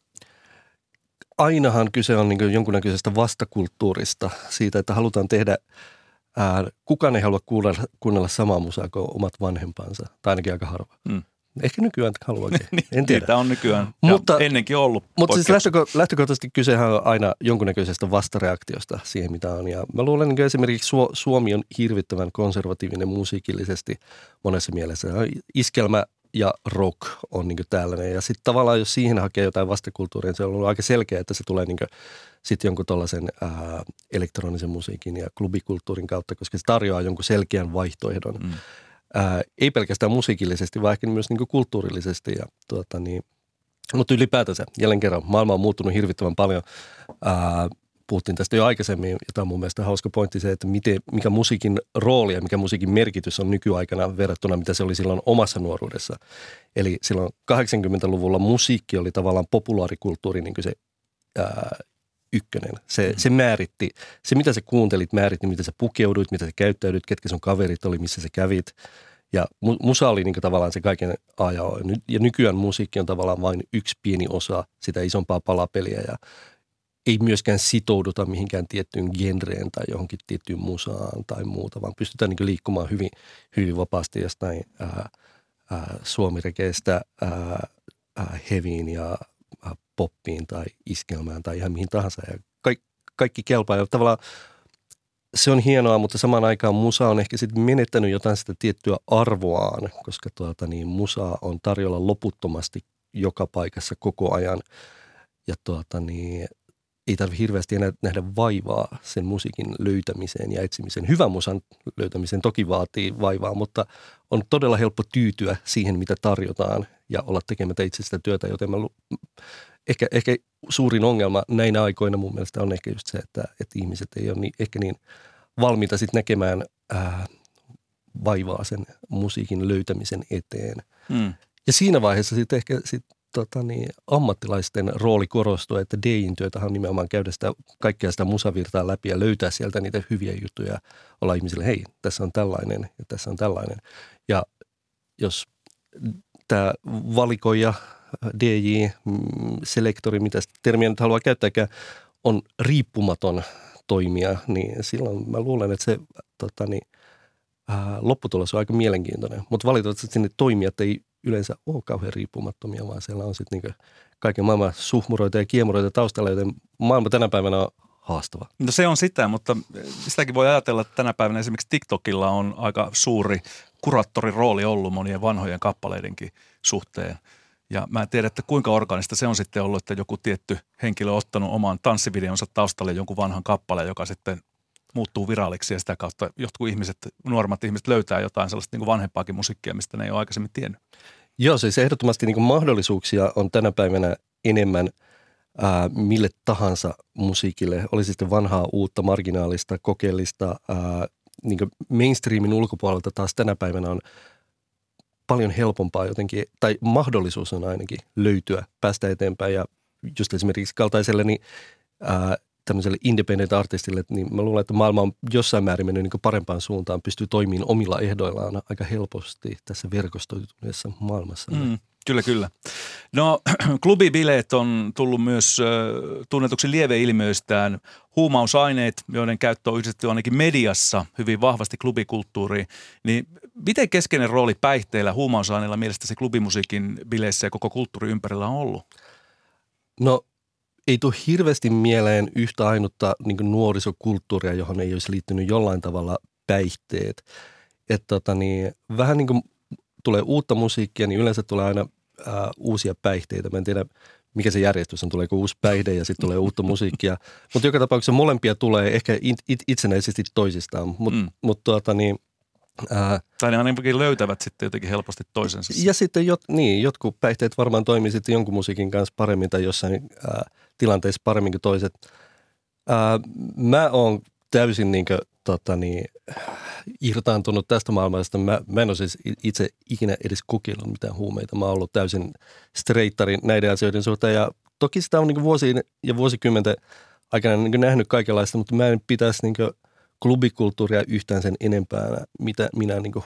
Ainahan kyse on niin kuin jonkunnäköisestä vastakulttuurista, siitä, että halutaan tehdä, ää, kukaan ei halua kuunnella, kuunnella samaa musaa kuin omat vanhempansa, tai ainakin aika harva. Mm. Ehkä nykyään haluakin, en tiedä. Niitä on nykyään mutta, ennenkin ollut. Mutta siis lähtöko- lähtökohtaisesti kysehän on aina jonkunnäköisestä vastareaktiosta siihen, mitä on. Ja mä luulen, että esimerkiksi Suomi on hirvittävän konservatiivinen musiikillisesti monessa mielessä. Iskelmä ja rock on niin tällainen. Ja sitten tavallaan, jos siihen hakee jotain vastakulttuuria, se on ollut aika selkeä, että se tulee niin sitten jonkun tuollaisen ää, elektronisen musiikin ja klubikulttuurin kautta, koska se tarjoaa jonkun selkeän vaihtoehdon. Mm. Ää, ei pelkästään musiikillisesti, vaan ehkä myös niin kuin kulttuurillisesti. Ja, tuota, niin, mutta ylipäätänsä, jälleen kerran, maailma on muuttunut hirvittävän paljon. Ää, puhuttiin tästä jo aikaisemmin, jota on mun mielestä hauska pointti se, että miten, mikä musiikin rooli ja mikä musiikin merkitys on nykyaikana verrattuna, mitä se oli silloin omassa nuoruudessa. Eli silloin kahdeksankymmentäluvulla musiikki oli tavallaan populaarikulttuuri niin kuin se ää, ykkönen. Se, se määritti, se mitä sä kuuntelit määritti, mitä sä pukeuduit, mitä sä käyttäydyt, ketkä sun kaverit oli, missä sä kävit. Ja musa oli niin kuin tavallaan se kaiken A ja O. Ja nykyään musiikki on tavallaan vain yksi pieni osa sitä isompaa palapeliä ja ei myöskään sitouduta mihinkään tiettyyn genreen tai johonkin tiettyyn musaan tai muuta, vaan pystytään niin liikkumaan hyvin, hyvin vapaasti jostain ää, ää, suomirekeestä ää, ää, heviin ja ää, poppiin tai iskelmään tai ihan mihin tahansa. Ja kaikki, kaikki kelpaa. Ja tavallaan se on hienoa, mutta samaan aikaan musa on ehkä sitten menettänyt jotain sitä tiettyä arvoaan, koska tuota, niin, musa on tarjolla loputtomasti joka paikassa koko ajan. Ja tuota, niin, ei tarvitse hirveästi enää nähdä vaivaa sen musiikin löytämiseen ja etsimiseen. Hyvän musan löytämiseen toki vaatii vaivaa, mutta on todella helppo tyytyä siihen, mitä tarjotaan ja olla tekemättä itse sitä työtä. Joten mä, ehkä, ehkä suurin ongelma näinä aikoina mun mielestä on ehkä just se, että, että ihmiset ei ole niin, ehkä niin valmiita sitten näkemään ää, vaivaa sen musiikin löytämisen eteen. Mm. Ja siinä vaiheessa sitten ehkä sit, tota niin, ammattilaisten rooli korostuu, että D J:n työtähän on nimenomaan käydä sitä, kaikkea sitä musavirtaa läpi ja löytää sieltä niitä hyviä juttuja, olla ihmisille, hei, tässä on tällainen ja tässä on tällainen. Ja jos tämä valikoija, D J, selektori, mitä termiä nyt haluaa käyttääkään, on riippumaton toimija, niin silloin mä luulen, että se tota niin, ää, lopputulos on aika mielenkiintoinen. Mutta valitettavasti sinne toimijat ei yleensä ole kauhean riippumattomia, vaan siellä on sitten niinku kaiken maailman suhmuroita ja kiemuroita taustalla, joten maailma tänä päivänä on haastava. No se on sitä, mutta sitäkin voi ajatella, että tänä päivänä esimerkiksi TikTokilla on aika suuri kuraattorin rooli ollut monien vanhojen kappaleidenkin suhteen. Ja mä en tiedä, että kuinka organista se on sitten ollut, että joku tietty henkilö on ottanut oman tanssivideonsa taustalle jonkun vanhan kappaleen, joka sitten muuttuu viraaliksi ja sitä kautta jotkut ihmiset, nuoremmat ihmiset löytää jotain sellaista niin kuin vanhempaakin musiikkia, mistä ne ei ole aikaisemmin tiennyt. Joo, siis ehdottomasti niin kuin mahdollisuuksia on tänä päivänä enemmän ää, mille tahansa musiikille. Olisi sitten vanhaa, uutta, marginaalista, kokeellista. Ää, niin kuin mainstreamin ulkopuolelta taas tänä päivänä on paljon helpompaa jotenkin, tai mahdollisuus on ainakin löytyä, päästä eteenpäin. Ja just esimerkiksi kaltaiselle niin, ää, tämmöiselle independent artistille, niin mä luulen, että maailma on jossain määrin mennyt niin parempaan suuntaan, pystyy toimimaan omilla ehdoillaan aika helposti tässä verkostoituneessa maailmassa. Mm, kyllä, kyllä. No klubibileet on tullut myös äh, tunnetuksi lieveilmiöistään. Huumausaineet, joiden käyttö on yhdistetty ainakin mediassa hyvin vahvasti klubikulttuuriin. Niin miten keskeinen rooli päihteillä, huumausaineilla mielestäsi klubimusiikin bileissä ja koko kulttuurin ympärillä on ollut? No ei tule hirveästi mieleen yhtä ainutta niin kuin nuorisokulttuuria, johon ei olisi liittynyt jollain tavalla päihteet. Että tota niin, vähän niin kuin tulee uutta musiikkia, niin yleensä tulee aina ää, uusia päihteitä. Mä en tiedä, mikä se järjestys on, tuleeko uusi päihde ja sitten tulee uutta musiikkia. Mutta joka tapauksessa molempia tulee ehkä it, it, itsenäisesti toisistaan. Mutta mm. mut, tuota niin, ää, tai ne ainakin löytävät sitten jotenkin helposti toisensa. Ja sitten jot, niin, jotkut päihteet varmaan toimii sitten jonkun musiikin kanssa paremmin tai jossain ää, tilanteissa paremmin kuin toiset. Ää, mä oon täysin niin kuin, tota niin, irtaantunut tästä maailmasta. Mä, mä en ole siis itse ikinä edes kokeillut mitään huumeita. Mä oon ollut täysin streittari näiden asioiden suhteen. Ja toki sitä on niin kuin vuosien ja vuosikymmenten aikana niin kuin nähnyt kaikenlaista, mutta mä en pitäisi niin kuin klubikulttuuria yhtään sen enempää, mitä minä niin kuin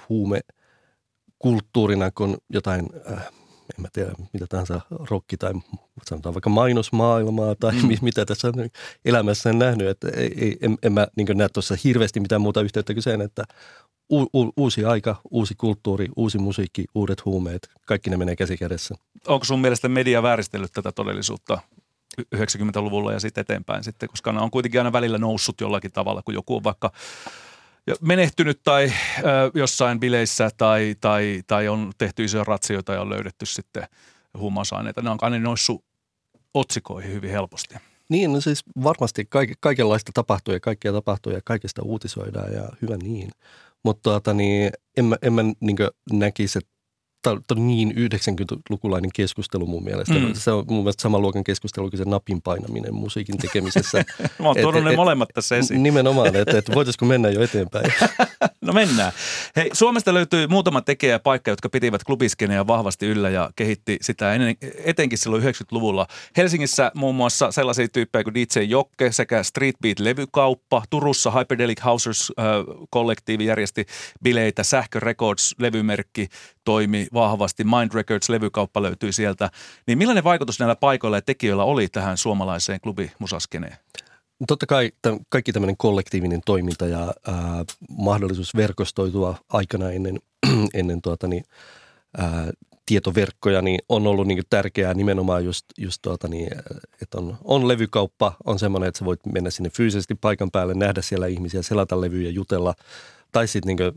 huumekulttuurina kuin jotain, äh, en mä tiedä, mitä tahansa rokki tai sanotaan vaikka mainosmaailmaa tai mm. mitä tässä on elämässä nähnyt. Että ei, ei, en, en mä niin kuin näe tuossa hirveästi mitään muuta yhteyttä kuin sen, että u, u, uusi aika, uusi kulttuuri, uusi musiikki, uudet huumeet, kaikki ne menee käsi kädessä. Onko sun mielestä media vääristellyt tätä todellisuutta yhdeksänkymmentäluvulla ja sitten eteenpäin sitten, koska ne on kuitenkin aina välillä noussut jollakin tavalla, kun joku on vaikka menehtynyt tai äh, jossain bileissä tai, tai, tai on tehty isoja ratsioita ja on löydetty sitten huumausaineita. Ne on aina noussut otsikoihin hyvin helposti. Niin, no siis varmasti kaik- kaikenlaista tapahtuu ja kaikkea tapahtuu ja kaikesta uutisoidaan ja hyvä niin. Mutta tuota, niin, en mä, en mä niin näkisi, että tämä on niin yhdeksänkymmentälukulainen keskustelu mun mielestä. Mm. Se on mun mielestä saman luokan keskustelu kuin se napin painaminen musiikin tekemisessä. Mä oon tuonut ne molemmat tässä esiin. Nimenomaan, että et voitaisiko mennä jo eteenpäin. No mennään. Hei, Suomesta löytyy muutama tekijä ja paikka, jotka pitivät klubiskeneä vahvasti yllä ja kehitti sitä ennen, etenkin silloin yhdeksänkymmentäluvulla. Helsingissä muun muassa sellaisia tyyppejä kuin D J Jokke sekä Street Beat-levykauppa. Turussa Hyperdelic Housers-kollektiivi järjesti bileitä. Sähkö Records-levymerkki toimi vahvasti. Mind Records-levykauppa löytyi sieltä. Niin millainen vaikutus näillä paikoilla ja tekijöillä oli tähän suomalaiseen klubimusaskeneen? Totta kai tämän, kaikki tämmöinen kollektiivinen toiminta ja ää, mahdollisuus verkostoitua aikana ennen, ennen tuota, niin, ää, tietoverkkoja niin on ollut niin kuin tärkeää nimenomaan just, just tuota, niin, että on, on levykauppa, on semmoinen, että sä voit mennä sinne fyysisesti paikan päälle, nähdä siellä ihmisiä, selata levyjä, jutella. Tai sitten niin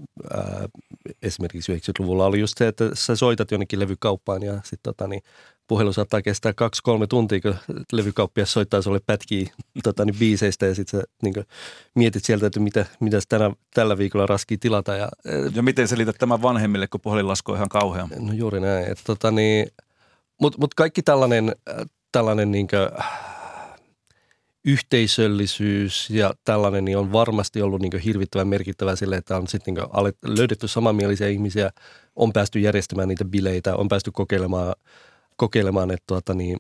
esimerkiksi yhdeksänkymmentäluvulla oli just se, että sä soitat jonnekin levykauppaan ja sitten tota, niin, puhelu saattaa kestää kaksi kolme tuntia, kun levykauppias soittaa sulle pätkiä tota, niin biiseistä ja sitten sä niin kuin, mietit sieltä, että mitä, mitä tänä, tällä viikolla raskii tilata. Ja, ja miten selität tämän vanhemmille, kun puhelinlasku on ihan kauhean? No juuri näin. Tota, niin, Mutta mut kaikki tällainen, tällainen niin kuin, yhteisöllisyys ja tällainen niin on varmasti ollut niin hirvittävän merkittävää sille, että on sitten niin löydetty samanmielisiä ihmisiä, on päästy järjestämään niitä bileitä, on päästy kokeilemaan, kokeilemaan että tuota niin,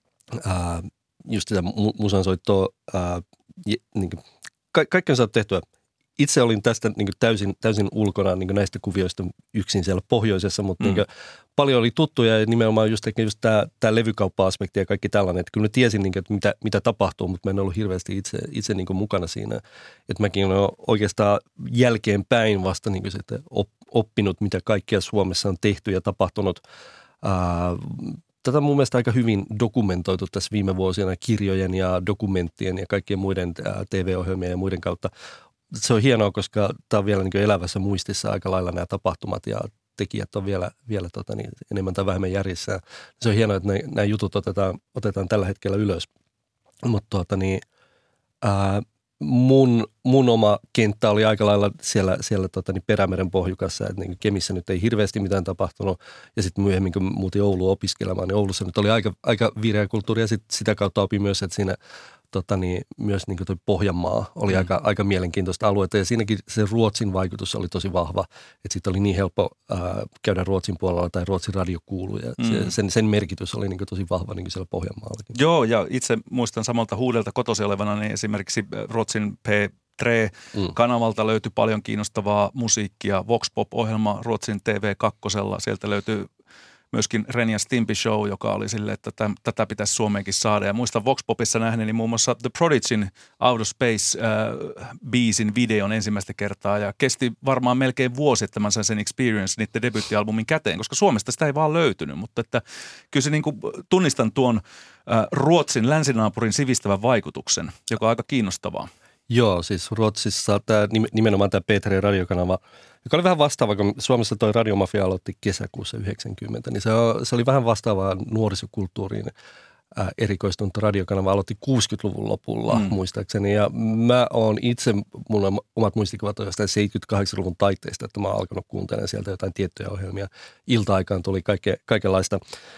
ää, just sitä musansoittoa, ää, niin ka- kaikki on saatu tehtyä. Itse olin tästä niin täysin, täysin ulkona niin näistä kuvioista yksin siellä pohjoisessa, mutta mm. niin paljon oli tuttuja ja nimenomaan just, just tämä, tämä levykauppa-aspekti ja kaikki tällainen. Että kyllä mä tiesin, niin kuin, että mitä, mitä tapahtuu, mutta mä en ollut hirveästi itse, itse niin mukana siinä. Että mäkin olen oikeastaan jälkeenpäin vasta niin sitten oppinut, mitä kaikkea Suomessa on tehty ja tapahtunut. Ää, Tätä on mun mielestä aika hyvin dokumentoitu tässä viime vuosina kirjojen ja dokumenttien ja kaikkien muiden T V-ohjelmien ja muiden kautta. Se on hienoa, koska tämä on vielä niin kuin elävässä muistissa aika lailla nämä tapahtumat ja tekijät on vielä, vielä tota niin, enemmän tai vähemmän järjissään. Se on hienoa, että nämä, nämä jutut otetaan, otetaan tällä hetkellä ylös. Mutta tuota niin, ää, mun, mun oma kenttä oli aika lailla siellä, siellä tota niin Perämeren pohjukassa, että niin Kemissä nyt ei hirveästi mitään tapahtunut. Ja sitten myöhemmin, kun muutin Ouluun opiskelemaan, niin Oulussa nyt oli aika, aika vireä kulttuuri ja sit sitä kautta opin myös, että siinä Tota niin, myös niin kuin toi Pohjanmaa oli mm. aika, aika mielenkiintoista aluetta ja siinäkin se Ruotsin vaikutus oli tosi vahva, että sitten oli niin helppo äh, käydä Ruotsin puolella tai Ruotsin radio kuuluu ja mm. se, sen, sen merkitys oli niin kuin tosi vahva niin kuin siellä Pohjanmaallakin. Joo, ja itse muistan samalta huudelta kotosi olevana, niin esimerkiksi Ruotsin P tre-kanavalta mm. löytyi paljon kiinnostavaa musiikkia, Vox Pop-ohjelma Ruotsin T V kaksi, sieltä löytyy myöskin Ren ja Stimpy Show, joka oli silleen, että tätä, tätä pitäisi Suomeenkin saada. Ja muistan Vox Popissa nähneeni muun muassa The Prodigyn Out of Space-biisin videon ensimmäistä kertaa. Ja kesti varmaan melkein vuosi, että mä sain sen Experience niiden debuittialbumin käteen, koska Suomesta sitä ei vaan löytynyt. Mutta että kyllä se niin kuin tunnistan tuon äh, Ruotsin länsinaapurin sivistävän vaikutuksen, joka on aika kiinnostavaa. Joo, siis Ruotsissa tämä, nimenomaan tämä P tre-radiokanava, joka oli vähän vastaava, kun Suomessa toi Radiomafia aloitti kesäkuussa yhdeksänkymmentä, niin se, se oli vähän vastaavaa nuorisokulttuuriin ää, erikoistunut radiokanava, aloitti kuusikymmentäluvun lopulla mm. muistaakseni. Ja mä oon itse, mulla on omat muistikuvat on jostain seitsemänkymmentäkahdeksanluvun taitteesta, että mä oon alkanut kuuntelemaan sieltä jotain tiettyjä ohjelmia. Ilta-aikaan tuli kaikke, kaikenlaista.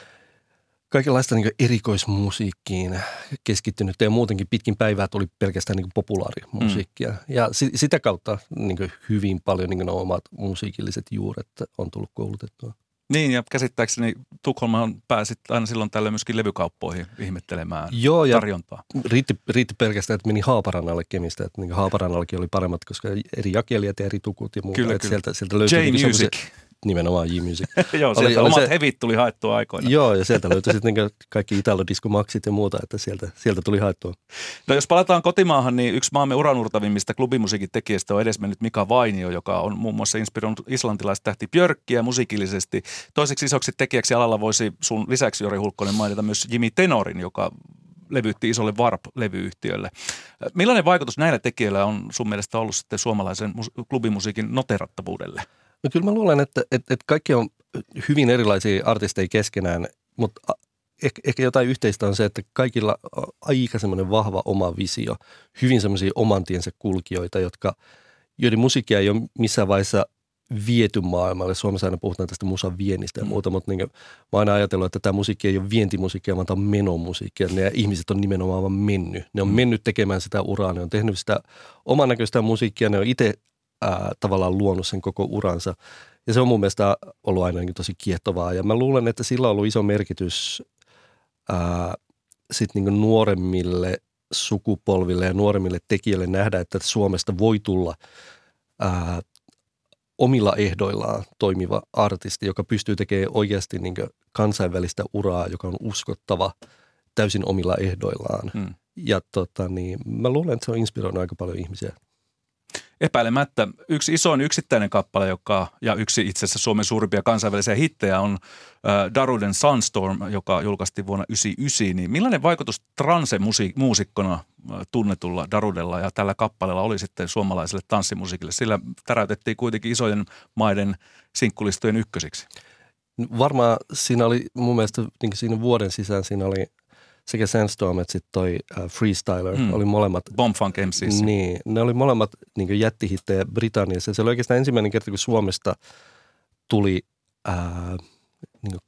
Kaikenlaista niin erikoismusiikkiin keskittynyt ja muutenkin pitkin päivää tuli pelkästään niin populaarimusiikkia. Mm. Ja si- sitä kautta niin hyvin paljon niin omat musiikilliset juuret on tullut koulutettua. Niin, ja käsittääkseni Tukholmaan pääsit aina silloin tällöin myöskin levykauppoihin ihmettelemään Joo, ja tarjontaa. Riitti, riitti pelkästään, että meni Haaparannalle Kemistä. Että niin Haaparannallakin oli paremmat, koska eri jakelijat ja eri tukut ja muuta. Kyllä, kyllä. Sieltä, sieltä löytyi J-Music. Nimenomaan J-Music. Joo, sieltä oli, omat se, hevit tuli haettua aikoina. Joo, ja sieltä löytyi sitten niin kaikki Italo-diskomaksit ja muuta, että sieltä, sieltä tuli haettua. No jos palataan kotimaahan, niin yksi maamme uranurtavimmista klubimusiikin tekijästä on edesmennyt Mika Vainio, joka on muun muassa inspiroinut islantilaistähti Björkkiä musiikillisesti. Toiseksi isoksi tekijäksi alalla voisi sun lisäksi, Jori Hulkkonen, mainita myös Jimmy Tenorin, joka levyytti isolle Warp-levyyhtiölle. Millainen vaikutus näillä tekijöillä on sun mielestä ollut sitten suomalaisen mus- klubimusiikin noterattavuudelle? No kyllä mä luulen, että, että, että kaikki on hyvin erilaisia artisteja keskenään, mutta ehkä, ehkä jotain yhteistä on se, että kaikilla on aika semmoinen vahva oma visio, hyvin semmoisia oman tiensä kulkijoita, jotka, joiden musiikkia ei ole missään vaiheessa viety maailmalle. Suomessa aina puhutaan tästä musan viennistä ja muuta, mutta niin kuin, mä oon aina ajatellut, että tämä musiikki ei ole vientimusiikkia, vaan tämä on menomusiikkia. Ne ihmiset on nimenomaan vaan mennyt. Ne on mennyt tekemään sitä uraa, ne on tehnyt sitä oman näköistä musiikkia, ne on itse Ää, tavallaan luonut sen koko uransa. Ja se on mun mielestä ollut aina niin tosi kiehtovaa. Ja mä luulen, että sillä on ollut iso merkitys ää, sit niin nuoremmille sukupolville ja nuoremmille tekijöille nähdä, että Suomesta voi tulla ää, omilla ehdoillaan toimiva artisti, joka pystyy tekemään oikeasti niin kansainvälistä uraa, joka on uskottava täysin omilla ehdoillaan. Hmm. Ja tota, niin, mä luulen, että se on inspiroinut aika paljon ihmisiä. Epäilemättä yksi isoin yksittäinen kappale, joka, ja yksi itse asiassa Suomen suurimpia kansainvälisiä hittejä on äh, Daruden Sunstorm, joka julkaistiin vuonna yhdeksänkymmentäyhdeksän. Niin millainen vaikutus transe-muusikkona äh, tunnetulla Darudella ja tällä kappaleella oli sitten suomalaiselle tanssimusiikille? Sillä täräytettiin kuitenkin isojen maiden sinkkulistojen ykkösiksi. Varmaan siinä oli mun mielestä niin siinä vuoden sisään siinä oli sekä Sandstorm että sitten toi uh, Freestyler mm. oli molemmat. Bomb Funk M Cs. Niin, ne oli molemmat niin jättihittejä Britanniassa. Se oli oikeastaan ensimmäinen kerta, kun Suomesta tuli ää, niin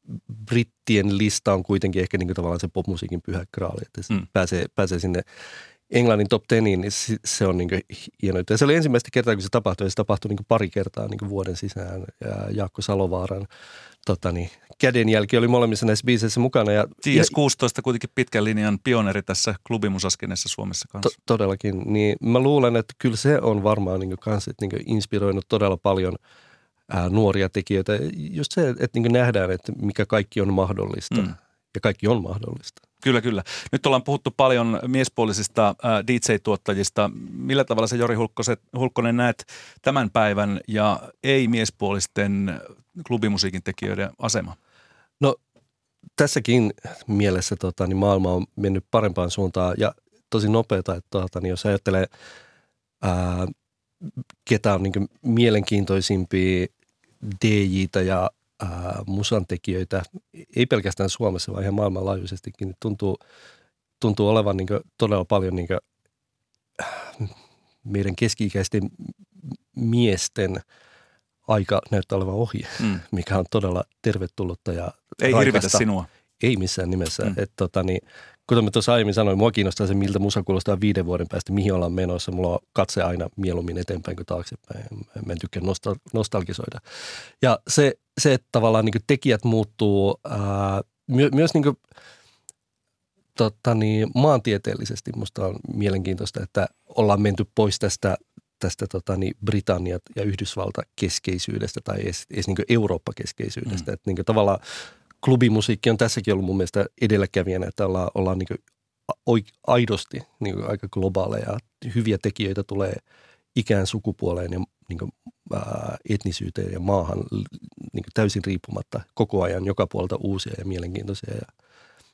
brittien lista on kuitenkin ehkä niin kuin tavallaan se popmusiikin pyhä graali, että mm. pääsee, pääsee sinne Englannin top teniin, niin se on niin kuin hieno. Ja se oli ensimmäistä kertaa, kun se tapahtui, ja se tapahtui niin kuin pari kertaa niin kuin vuoden sisään. Ja Jaakko Salovaaran tota niin, kädenjälki oli molemmissa näissä biiseissä mukana. Ja J S kuusitoista kuitenkin pitkän linjan pioneeri tässä klubimusaskenessa Suomessa kanssa. To, todellakin. Niin mä luulen, että kyllä se on varmaan niin kuin kans, että niin kuin inspiroinut todella paljon ää, nuoria tekijöitä. Just se, että niin kuin nähdään, että mikä kaikki on mahdollista. Mm. Ja kaikki on mahdollista. Kyllä, kyllä. Nyt ollaan puhuttu paljon miespuolisista äh, D J-tuottajista. Millä tavalla sä, Jori Hulkkonen, näet tämän päivän ja ei-miespuolisten klubimusiikin tekijöiden asema? No tässäkin mielessä tota, niin maailma on mennyt parempaan suuntaan ja tosi nopeata, että tota, niin jos ajattelee, ää, ketä on niin kuin mielenkiintoisimpia D J:tä ja ää, musantekijöitä, ei pelkästään Suomessa, vaan ihan maailmanlaajuisestikin, niin tuntuu, tuntuu olevan niin kuin todella paljon niin kuin, meidän keski-ikäisten miesten aika näyttää olevan ohi, mm. mikä on todella tervetullutta ja ei raikasta. Hirvitä sinua. Ei missään nimessä. Mm. Että, tota, niin, kuten mä tuossa aiemmin sanoin, mua kiinnostaa se, miltä musa kuulostaa viiden vuoden päästä, mihin ollaan menossa. Mulla on katse aina mieluummin eteenpäin kuin taaksepäin. Mä en tykkää nostal- nostalgisoida. Ja se, se että tavallaan niin tekijät muuttuu ää, my, myös niin kuin, tota, niin, maantieteellisesti. Musta on mielenkiintoista, että ollaan menty pois tästä tästä tota, niin Britannia ja Yhdysvalta-keskeisyydestä tai edes, edes niin Eurooppa-keskeisyydestä. Mm. Että niin tavallaan klubimusiikki on tässäkin ollut mun mielestä edelläkävijänä, että ollaan, ollaan niin aidosti niin aika globaaleja. Hyviä tekijöitä tulee ikään, sukupuoleen ja niin kuin, ää, etnisyyteen ja maahan niin täysin riippumatta koko ajan joka puolelta uusia ja mielenkiintoisia. Ja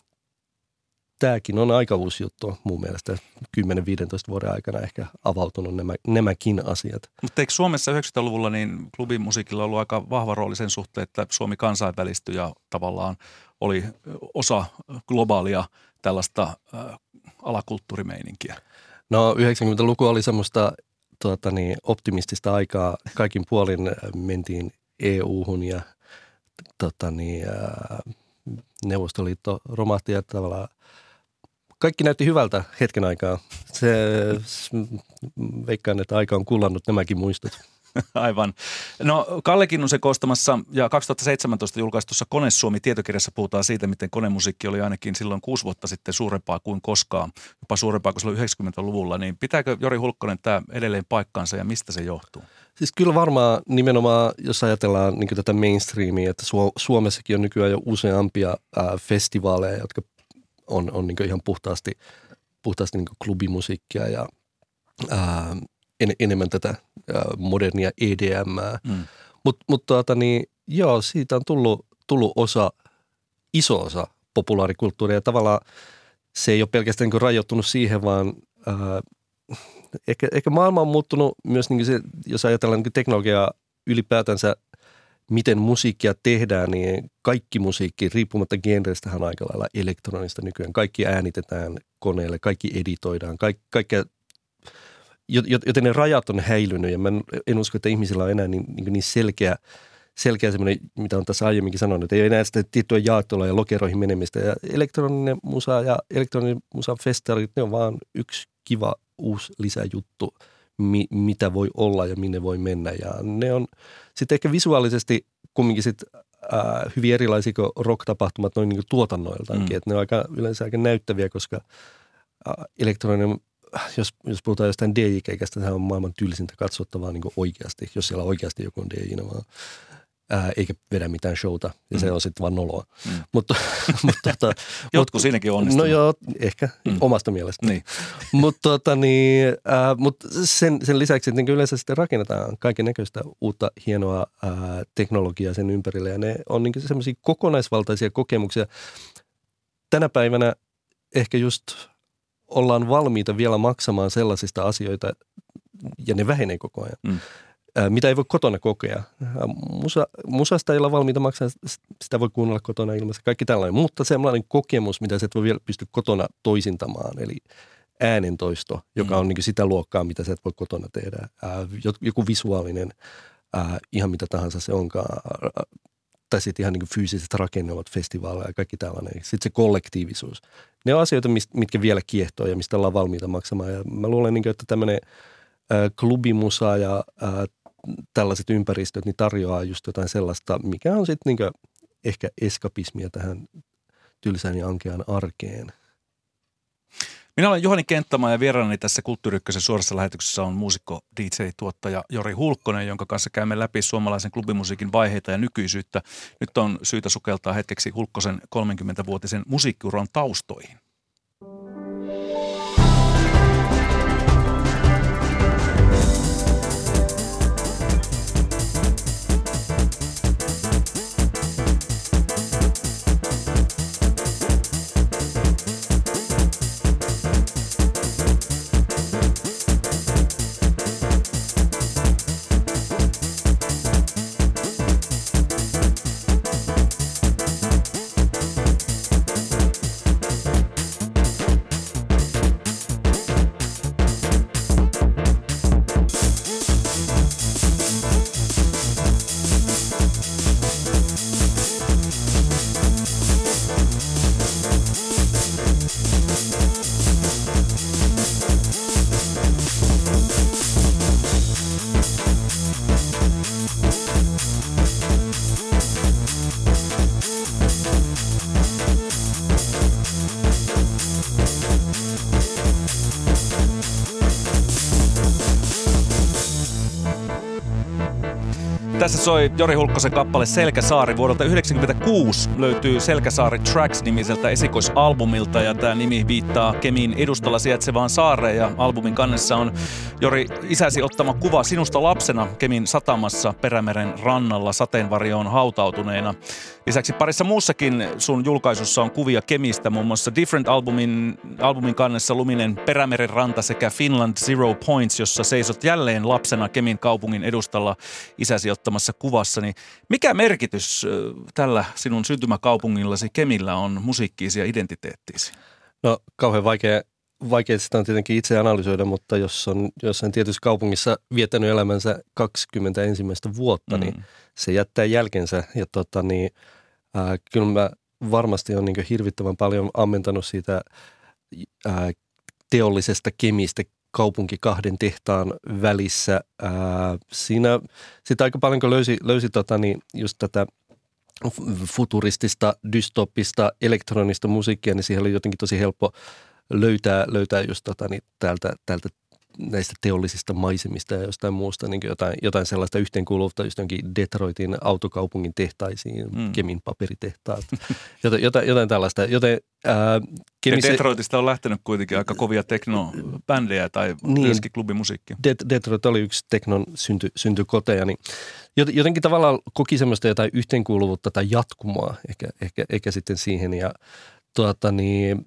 tämäkin on aika uusi juttu mun mielestä. kymmenen viisitoista vuoden aikana ehkä avautunut nämä, nämäkin asiat. Mutta eikö Suomessa yhdeksänkymmentäluvulla niin klubimusiikilla ollut aika vahva rooli sen suhteen, että Suomi kansainvälistyi ja tavallaan oli osa globaalia tällaista äh, alakulttuurimeininkiä? No yhdeksänkymmentäluku oli semmoista tuota, niin, optimistista aikaa. Kaikin puolin mentiin E U-hun ja tota, niin, äh, Neuvostoliitto romahti ja tavallaan kaikki näytti hyvältä hetken aikaa. Se, veikkaan, että aika on kullannut nämäkin muistot. Aivan. No Kalle Kinnusen koostamassa ja kaksituhattaseitsemäntoista julkaistussa Kone Suomi-tietokirjassa puhutaan siitä, miten konemusiikki oli ainakin silloin kuusi vuotta sitten suurempaa kuin koskaan, jopa suurempaa kuin silloin yhdeksänkymmentäluvulla. Niin pitääkö, Jori Hulkkonen, tämä edelleen paikkaansa ja mistä se johtuu? Siis kyllä varmaan nimenomaan, jos ajatellaan niin tätä mainstreamia, että Suomessakin on nykyään jo useampia ää, festivaaleja, jotka on, on niin ihan puhtaasti, puhtaasti niin klubimusiikkia ja ää, en, enemmän tätä ää, modernia E D M:ää. Mm. Mutta mut, tuota, niin, joo, siitä on tullut, tullut osa, iso osa populaarikulttuuria ja tavallaan se ei ole pelkästään niin rajoittunut siihen, vaan ää, ehkä, ehkä maailma on muuttunut myös, niin se, jos ajatellaan niin teknologiaa ylipäätänsä, miten musiikkia tehdään, niin kaikki musiikki, riippumatta genrestä, on aika lailla elektronista nykyään. Kaikki äänitetään koneelle, kaikki editoidaan, kaikki, kaikkea, joten ne rajat on häilynyt. Ja mä en usko, että ihmisillä on enää niin, niin, niin selkeä, selkeä semmoinen, mitä on tässä aiemminkin sanonut, että ei enää sitä tiettyä jaottelua ja lokeroihin menemistä. Ja elektroninen musa ja elektroninen musa festarit, ne on vaan yksi kiva uusi lisäjuttu, mi, mitä voi olla ja minne voi mennä. Ja ne on sitten ehkä visuaalisesti kumminkin sit, ää, hyvin erilaisia kuin rock-tapahtumat noin niin tuotannoiltaankin. Mm. Että ne on aika, yleensä aika näyttäviä, koska ää, elektroninen, jos, jos puhutaan jostain D J-keikästä, sehän on maailman tylsintä katsottavaa niin oikeasti, jos siellä oikeasti joku on D J-nä vaan. Ää, eikä vedä mitään showta, ja mm. se on sitten vaan noloa. Mm. Mutta, mutta, tota, Jotkut mut, siinäkin onnistuu. No joo, ehkä mm. omasta mielestä. Niin. Mutta tota, niin, äh, mut sen, sen lisäksi, että yleensä sitten rakennetaan kaiken näköistä uutta hienoa äh, teknologiaa sen ympärille, ja ne on niin semmoisia kokonaisvaltaisia kokemuksia. Tänä päivänä ehkä just ollaan valmiita vielä maksamaan sellaisista asioita, ja ne vähenee koko ajan. Mm. Mitä ei voi kotona kokea. Musa, musasta ei olla valmiita maksaa, sitä voi kuunnella kotona ilmassa, kaikki tällainen. Mutta sellainen kokemus, mitä sä et voi vielä pysty kotona toisintamaan, eli äänentoisto, joka on niin sitä luokkaa, mitä sä et voi kotona tehdä. Joku visuaalinen, ihan mitä tahansa se onkaan. tai sitten ihan niin kuin fyysiset rakennelmat, festivaaleja ja kaikki tällainen. Sitten se kollektiivisuus. Ne on asioita, mitkä vielä kiehtoo ja mistä ollaan valmiita maksamaan. Ja mä luulen, niin kuin, että tämmöinen äh, klubimusa ja äh, tällaiset ympäristöt niin tarjoaa just jotain sellaista, mikä on sitten niin kuin ehkä eskapismia tähän tylsään ja ankeaan arkeen. Minä olen Juhani Kenttämaa ja vieraani tässä Kulttuuri Ykkösen suorassa lähetyksessä on muusikko, D J-tuottaja Jori Hulkkonen, jonka kanssa käymme läpi suomalaisen klubimusiikin vaiheita ja nykyisyyttä. Nyt on syytä sukeltaa hetkeksi Hulkkosen kolmekymmentävuotisen musiikkiuran taustoihin. Tässä soi Jori Hulkkosen kappale Selkäsaari. Vuodelta yhdeksänkymmentäkuusi löytyy Selkäsaari Tracks-nimiseltä esikoisalbumilta ja tämä nimi viittaa Kemin edustalla sijaitsevaan saareen ja albumin kannessa on Jori isäsi ottama kuva sinusta lapsena Kemin satamassa Perämeren rannalla sateenvarjoon hautautuneena. Lisäksi parissa muussakin sun julkaisussa on kuvia Kemistä, muun muassa Different-albumin albumin kannessa luminen Perämeren ranta sekä Finland Zero Points, jossa seisot jälleen lapsena Kemin kaupungin edustalla isäsi ottamassa kuvassa. Niin mikä merkitys tällä sinun syntymäkaupungillasi Kemillä on musiikkiisi ja identiteettiisi? No kauhean vaikea, vaikea sitä on tietenkin itse analysoida, mutta jos on jossain tietyssä kaupungissa viettänyt elämänsä kaksikymmentä ensimmäistä vuotta, mm. niin se jättää jälkensä. Ja tota niin, äh, kyllä mä varmasti on niin kuin hirvittävän paljon ammentanut siitä äh, teollisesta Kemistä kaupunki kahden tehtaan välissä. Ää, siinä sitten aika paljon kun löysi, löysi tota, niin just tätä futuristista, dystopista, elektronista musiikkia, niin siihen oli jotenkin tosi helppo löytää, löytää just tota, niin täältä, täältä näistä teollisista maisemista ja jostain muusta niin jotain, jotain sellaista yhteenkuuluvuutta just jonkin Detroitin autokaupungin tehtaisiin, mm. Kemin paperitehtaat, jotain, jotain, jotain tällaista. Joten, ää, Kemissä, Detroitista on lähtenyt kuitenkin aika kovia teknobändejä tai niin, myöskin klubimusiikkia. Det, Detroit oli yksi teknon synty, syntykoteja, niin jotenkin tavallaan koki semmoista jotain yhteenkuuluvuutta tai jatkumoa ehkä, ehkä, ehkä sitten siihen. Ja tuota niin,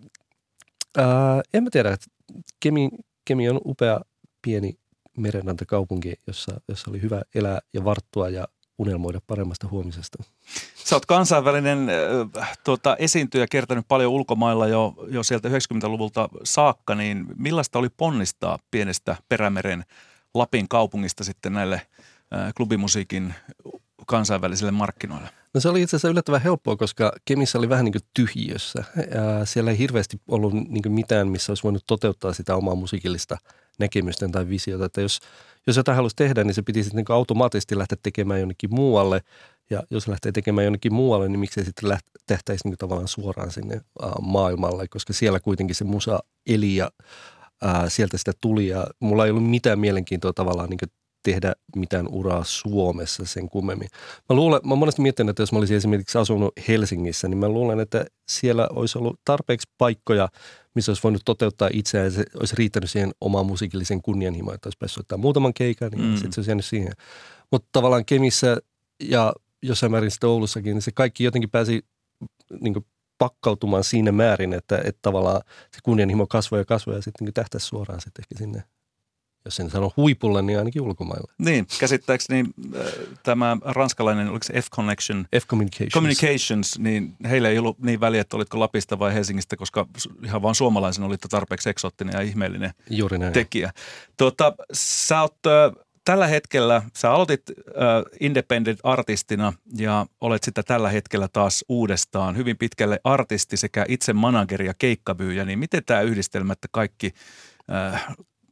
ää, en mä tiedä, että Kemi Kemi on upea pieni merenrantakaupunki, jossa, jossa oli hyvä elää ja varttua ja unelmoida paremmasta huomisesta. Sä oot kansainvälinen äh, tuota, esiintyjä, kiertänyt paljon ulkomailla jo, jo sieltä yhdeksänkymmentäluvulta saakka, niin millaista oli ponnistaa pienestä Perämeren Lapin kaupungista sitten näille äh, klubimusiikin kansainvälisille markkinoille? No se oli itse asiassa yllättävän helppoa, koska Kemissä oli vähän niin kuin tyhjiössä. Ja siellä ei hirveästi ollut niin kuin mitään, missä olisi voinut toteuttaa sitä omaa musiikillista näkemystä tai visiota. Että jos, jos jotain halusi tehdä, niin se piti sitten niin kuin automaattisesti lähteä tekemään jonnekin muualle. Ja jos lähtee tekemään jonnekin muualle, niin miksei sitten läht, tehtäisi niin kuin tavallaan suoraan sinne uh, maailmalle, koska siellä kuitenkin se musa eli ja uh, sieltä sitä tuli. Ja mulla ei ollut mitään mielenkiintoa tavallaan niin kuin tehdä mitään uraa Suomessa sen kummemmin. Mä luulen, mä oon monesti miettinyt, että jos mä olisin esimerkiksi asunut Helsingissä, niin mä luulen, että siellä olisi ollut tarpeeksi paikkoja, missä olisi voinut toteuttaa itseään ja se olisi riittänyt siihen omaan musiikillisen kunnianhimoon, että olisi päässyt ottaa muutaman keikan, niin mm. sitten se olisi jäänyt siihen. Mutta tavallaan Kemissä ja jossain määrin sitten Oulussakin, niin se kaikki jotenkin pääsi niin kuin pakkautumaan siinä määrin, että, että tavallaan se kunnianhimo kasvoi ja kasvoi ja sitten niin tähtäisi suoraan sitten ehkä sinne. Jos sen sanoo huipulla, niin ainakin ulkomailla. Niin, käsittääkseni äh, tämä ranskalainen, oliko se F-Connection? F-Communications. Communications, niin heillä ei ollut niin väliä, että olitko Lapista vai Helsingistä, koska ihan vaan suomalaisen olitte tarpeeksi eksoottinen ja ihmeellinen Juuri näin. tekijä. Tuota, sä oot äh, tällä hetkellä, sä aloitit äh, independent-artistina ja olet sitä tällä hetkellä taas uudestaan hyvin pitkälle artisti sekä itse manageri ja keikkamyyjä, niin miten tämä yhdistelmä, että kaikki äh,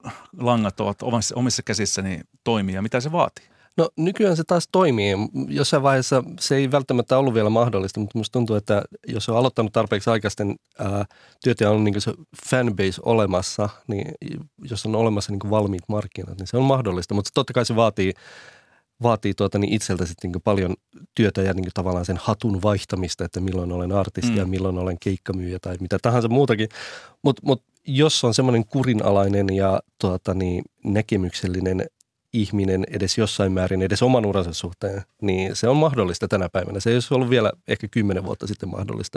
langat ovat omissa, omissa käsissäni toimii ja mitä se vaatii? No nykyään se taas toimii. Jossain vaiheessa se ei välttämättä ollut vielä mahdollista, mutta musta tuntuu, että jos on aloittanut tarpeeksi aikaisten ää, työtä ja on niin kuin se fanbase olemassa, niin jos on olemassa niin kuin valmiit markkinat, niin se on mahdollista. Mutta totta kai se vaatii, vaatii tuota, niin itseltä sit niin kuin paljon työtä ja niin kuin tavallaan sen hatun vaihtamista, että milloin olen artisti mm. ja milloin olen keikkamyyjä tai mitä tahansa muutakin. Mutta mut, jos on semmoinen kurinalainen ja tuota, niin, näkemyksellinen ihminen edes jossain määrin, edes oman uransa suhteen, niin se on mahdollista tänä päivänä. Se ei olisi ollut vielä ehkä kymmenen vuotta sitten mahdollista.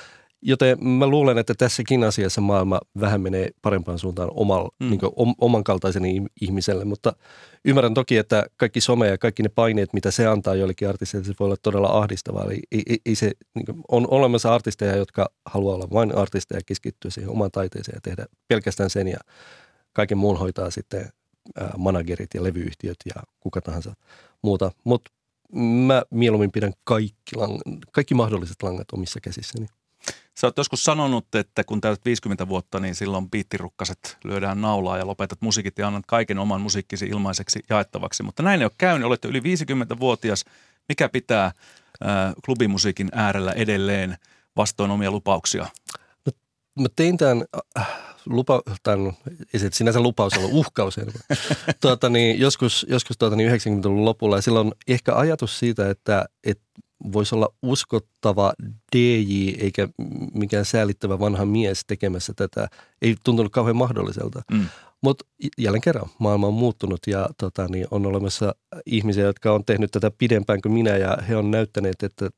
Joten mä luulen, että tässäkin asiassa maailma vähän menee parempaan suuntaan omal, mm. niin kuin oman kaltaisen ihmiselle, mutta ymmärrän toki, että kaikki some ja kaikki ne paineet, mitä se antaa joillekin artisteille, se voi olla todella ahdistavaa. Eli ei, ei, ei se, niin kuin, on olemassa artisteja, jotka haluaa olla vain artisteja, keskittyä siihen omaan taiteeseen ja tehdä pelkästään sen ja kaiken muun hoitaa sitten managerit ja levyyhtiöt ja kuka tahansa muuta. Mutta mä mieluummin pidän kaikki, lang- kaikki mahdolliset langat omissa käsissäni. Sä oot joskus sanonut, että kun täytät viisikymmentä vuotta, niin silloin biittirukkaset lyödään naulaa ja lopetat musiikit ja annat kaiken oman musiikkisi ilmaiseksi jaettavaksi. Mutta näin ei ole käynyt. Olette yli viisikymmentävuotias. Mikä pitää äh, klubimusiikin äärellä edelleen vastoin omia lupauksia? No, mä tein tämän... Äh, Lupa, tämän, ei se sinänsä lupaus ollut uhkaus. tuota, niin, joskus joskus tuota, niin yhdeksänkymmentäluvun lopulla ja silloin ehkä ajatus siitä, että, että voisi olla uskottava D J eikä mikään säälittävä vanha mies tekemässä tätä, ei tuntunut kauhean mahdolliselta. Mm. Mutta jälleen kerran maailma on muuttunut ja tota, niin on olemassa ihmisiä, jotka on tehnyt tätä pidempään kuin minä ja he on näyttäneet, että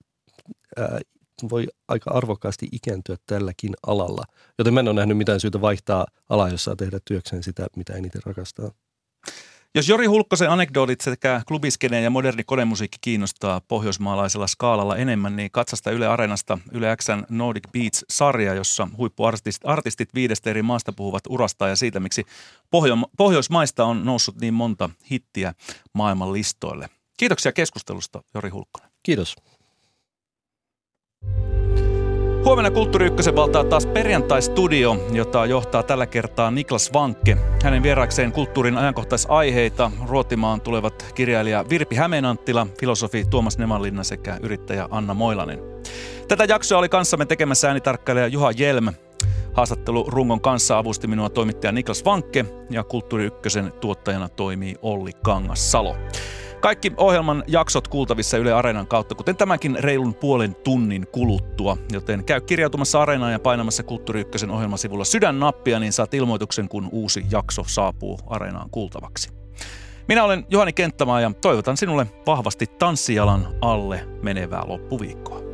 ää, voi aika arvokkaasti ikääntyä tälläkin alalla. Joten mä en ole nähnyt mitään syytä vaihtaa alaa, jossa tehdä työkseen sitä, mitä eniten rakastaa. Jos Jori Hulkkosen anekdootit sekä klubiskeneen ja moderni konemusiikki kiinnostaa pohjoismaalaisella skaalalla enemmän, niin katsasta Yle Areenasta Yle X:n Nordic Beats-sarja, jossa huippuartistit viidestä eri maasta puhuvat urasta ja siitä, miksi Pohjo- Pohjoismaista on noussut niin monta hittiä maailman listoille. Kiitoksia keskustelusta, Jori Hulkkonen. Kiitos. Huomenna Kulttuuri Ykkösen valtaa taas perjantai-studio, jota johtaa tällä kertaa Niklas Wankke. Hänen vieraakseen kulttuurin ajankohtaisaiheita ruotimaan tulevat kirjailija Virpi Hämeenanttila, filosofi Tuomas Nemanlinna sekä yrittäjä Anna Moilanen. Tätä jaksoa oli kanssamme tekemässä äänitarkkailija Juha Jelm. Haastattelu rungon kanssa avusti minua toimittaja Niklas Wankke ja Kulttuuri Ykkösen tuottajana toimii Olli Kangassalo. Kaikki ohjelman jaksot kuultavissa Yle Areenan kautta, kuten tämäkin reilun puolen tunnin kuluttua. Joten käy kirjautumassa Areenaan ja painamassa Kulttuuri Ykkösen ohjelmasivulla sydännappia, niin saat ilmoituksen, kun uusi jakso saapuu Areenaan kuultavaksi. Minä olen Juhani Kenttämaa ja toivotan sinulle vahvasti tanssijalan alle menevää loppuviikkoa.